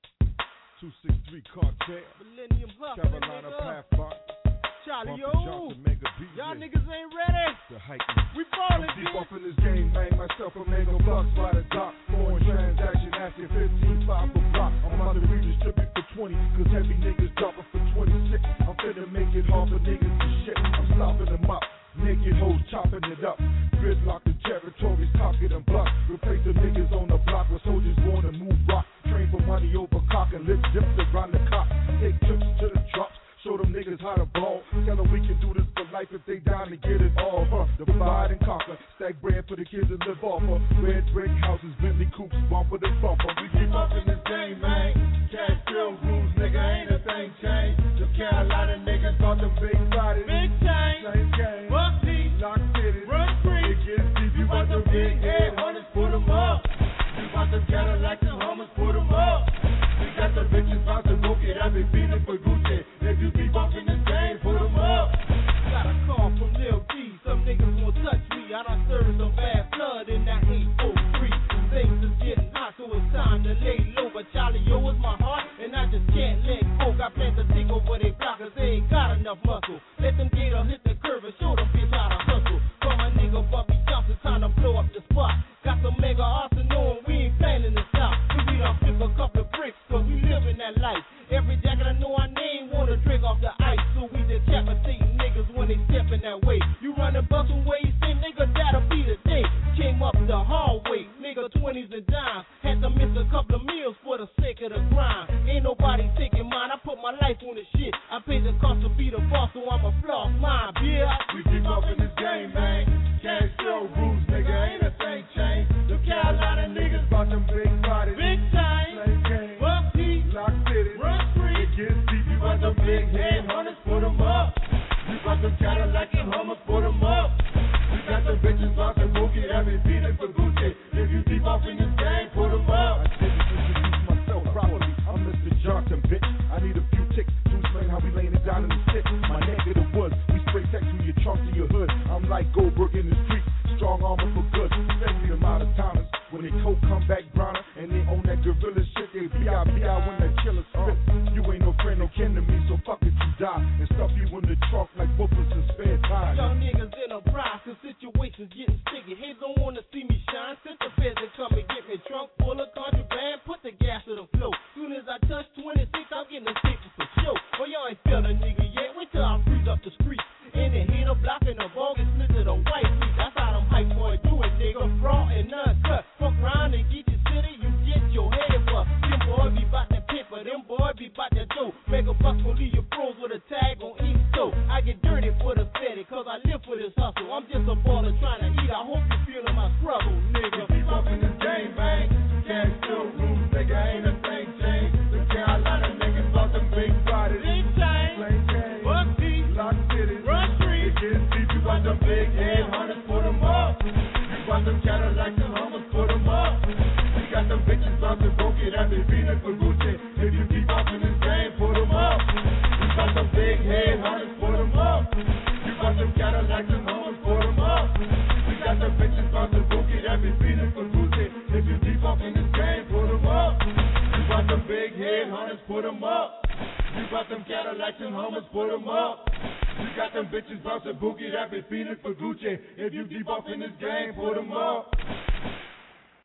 two six three Cartel, Millennium Hustle, Carolina Pathfinder, Charlie, yo, Johnson, Mega Beat, y'all niggas ain't ready. The hype. We falling, I'm deep up in this game, man. Myself a Mega Bucks by the dock. Foreign transaction asking fifteen five per block. I'm about to redistribute for twenty, cause heavy niggas dropping for twenty-six. I'm finna make it hard for niggas to shit. I'm stopping them up. Naked hoes chopping it up. Gridlock the territories, cocking and block. Replace the niggas on the block with soldiers born to move rock. Train for money over cock and lip dips around the clock. Take trips to the drops, show them niggas how to ball. Tell them we can do this for life if they down to get it all. Huh. Divide and conquer, stack bread for the kids that live off of. Red brick houses, Bentley coupes, bumper to bumper. We keep up in this game, man. Cash still rules, nigga, ain't a thing changed. The Carolina niggas got them big bodies. Big chain, same game. Buck T, Lock City, Run Free. It gets deep, you got them big head hunters, put them up. You got them Cadillacs and Hummers, put them up. We got the bitches about to go get every feeling for Gucci. If you be bumping this game, put them up. Got a call from Lil D. Some niggas won't touch me. I done stirred some bad blood in that eight oh three. Things is getting hot, so it's time to lay low. But Charlie, yo, is my heart, and I just can't let go. Got plans to dig over they block, cause they ain't got enough muscle. Let them get a hit the curve and show them bitch how to hustle. Call my nigga Bobby Johnson, time to blow up the spot. Got some mega arsenal, and we ain't planning to stop. So we done flip a couple of bricks, cause we living that life. Every jacket I know I name, wanna drink off the ice. So we decapitating niggas when they stepping that way. You running bustin' where you say, nigga, that'll be the day. Came up the hallway, nigga, twenties and dimes. Had to miss a couple of meals for the sake of the grind. Ain't nobody taking mine, I put my life on the shit. I paid the cost to be the boss, so I'ma floss mine, bitch. We keep up in this game, man. Cash still rules, nigga, ain't a thing changed. The Carolina niggas got them big bodies. Big time, same game. Buck T, Lock City, Run Free. It gets deep, you got them big head hunters, put them up. You got them Cadillac and Hummers, put them up. We got them bitches about to go get every feeling for Gucci. If you deep up in this game, put them up. I didn't introduce myself properly. I'm Mister Johnson, bitch. I need a few ticks to explain how we laying it down in the stick. My neck of the woods, we spray text from your trunk to your hood. I'm like Goldberg in the streets, strong armor for good. Especially a lot of timers when they coat come back browner and they own that gorilla shit. They B I B I when that killer spit. You ain't no friend, no kin to me, so fuck it, you die. And stuff you in the trunk like whoopers and spare tires. Y'all niggas in a prize, cause situations getting sticky. Haters don't wanna see me shine, since the feds they come and get me. Trunk full of contraband, put the gas to the flow. Soon as I touch twenty-six, I'm getting a ticket for show. Well, y'all ain't felt a nigga yet, wait till I freeze up the street. In the heat of blocking the bogus, split to the white meat. That's how them hype boys do it, nigga. Raw and uncut. Fuck around and get your city, you get your head fucked. Them boys be bout that paper, them boys be bout that dough. Make a buck gon' leave your pros with a tag on each toe. I get dirty for the fetty, cause I live for this hustle. I'm just a baller trying to eat, I hope you feeling my struggle, nigga. Keep up in this game, bang. Can't still rules, nigga, ain't a thing change. Them Carolina niggas bought them big bodies. Big chain, plain chain, buck teeth, lock cities, run streets. It gets deep, you got them big head hunters, put them up. You got them Cadillacs and Hummers, put them up. We got them bitches out to go get at me, Venus for Gucci. If you keep up in this game, put them up. You got them big head hunters, put them up. You got them Cadillacs and Hummers, put them up. We got them bitches out to go get at me, Venus for Gucci. If you keep up in this game, put them up. You got them big head hunters, put them up. You got them Cadillacs and Hummers, put them up. You got them bitches bouncing boogie, that be Phoenix for Gucci. If you deep up in this game, put them up.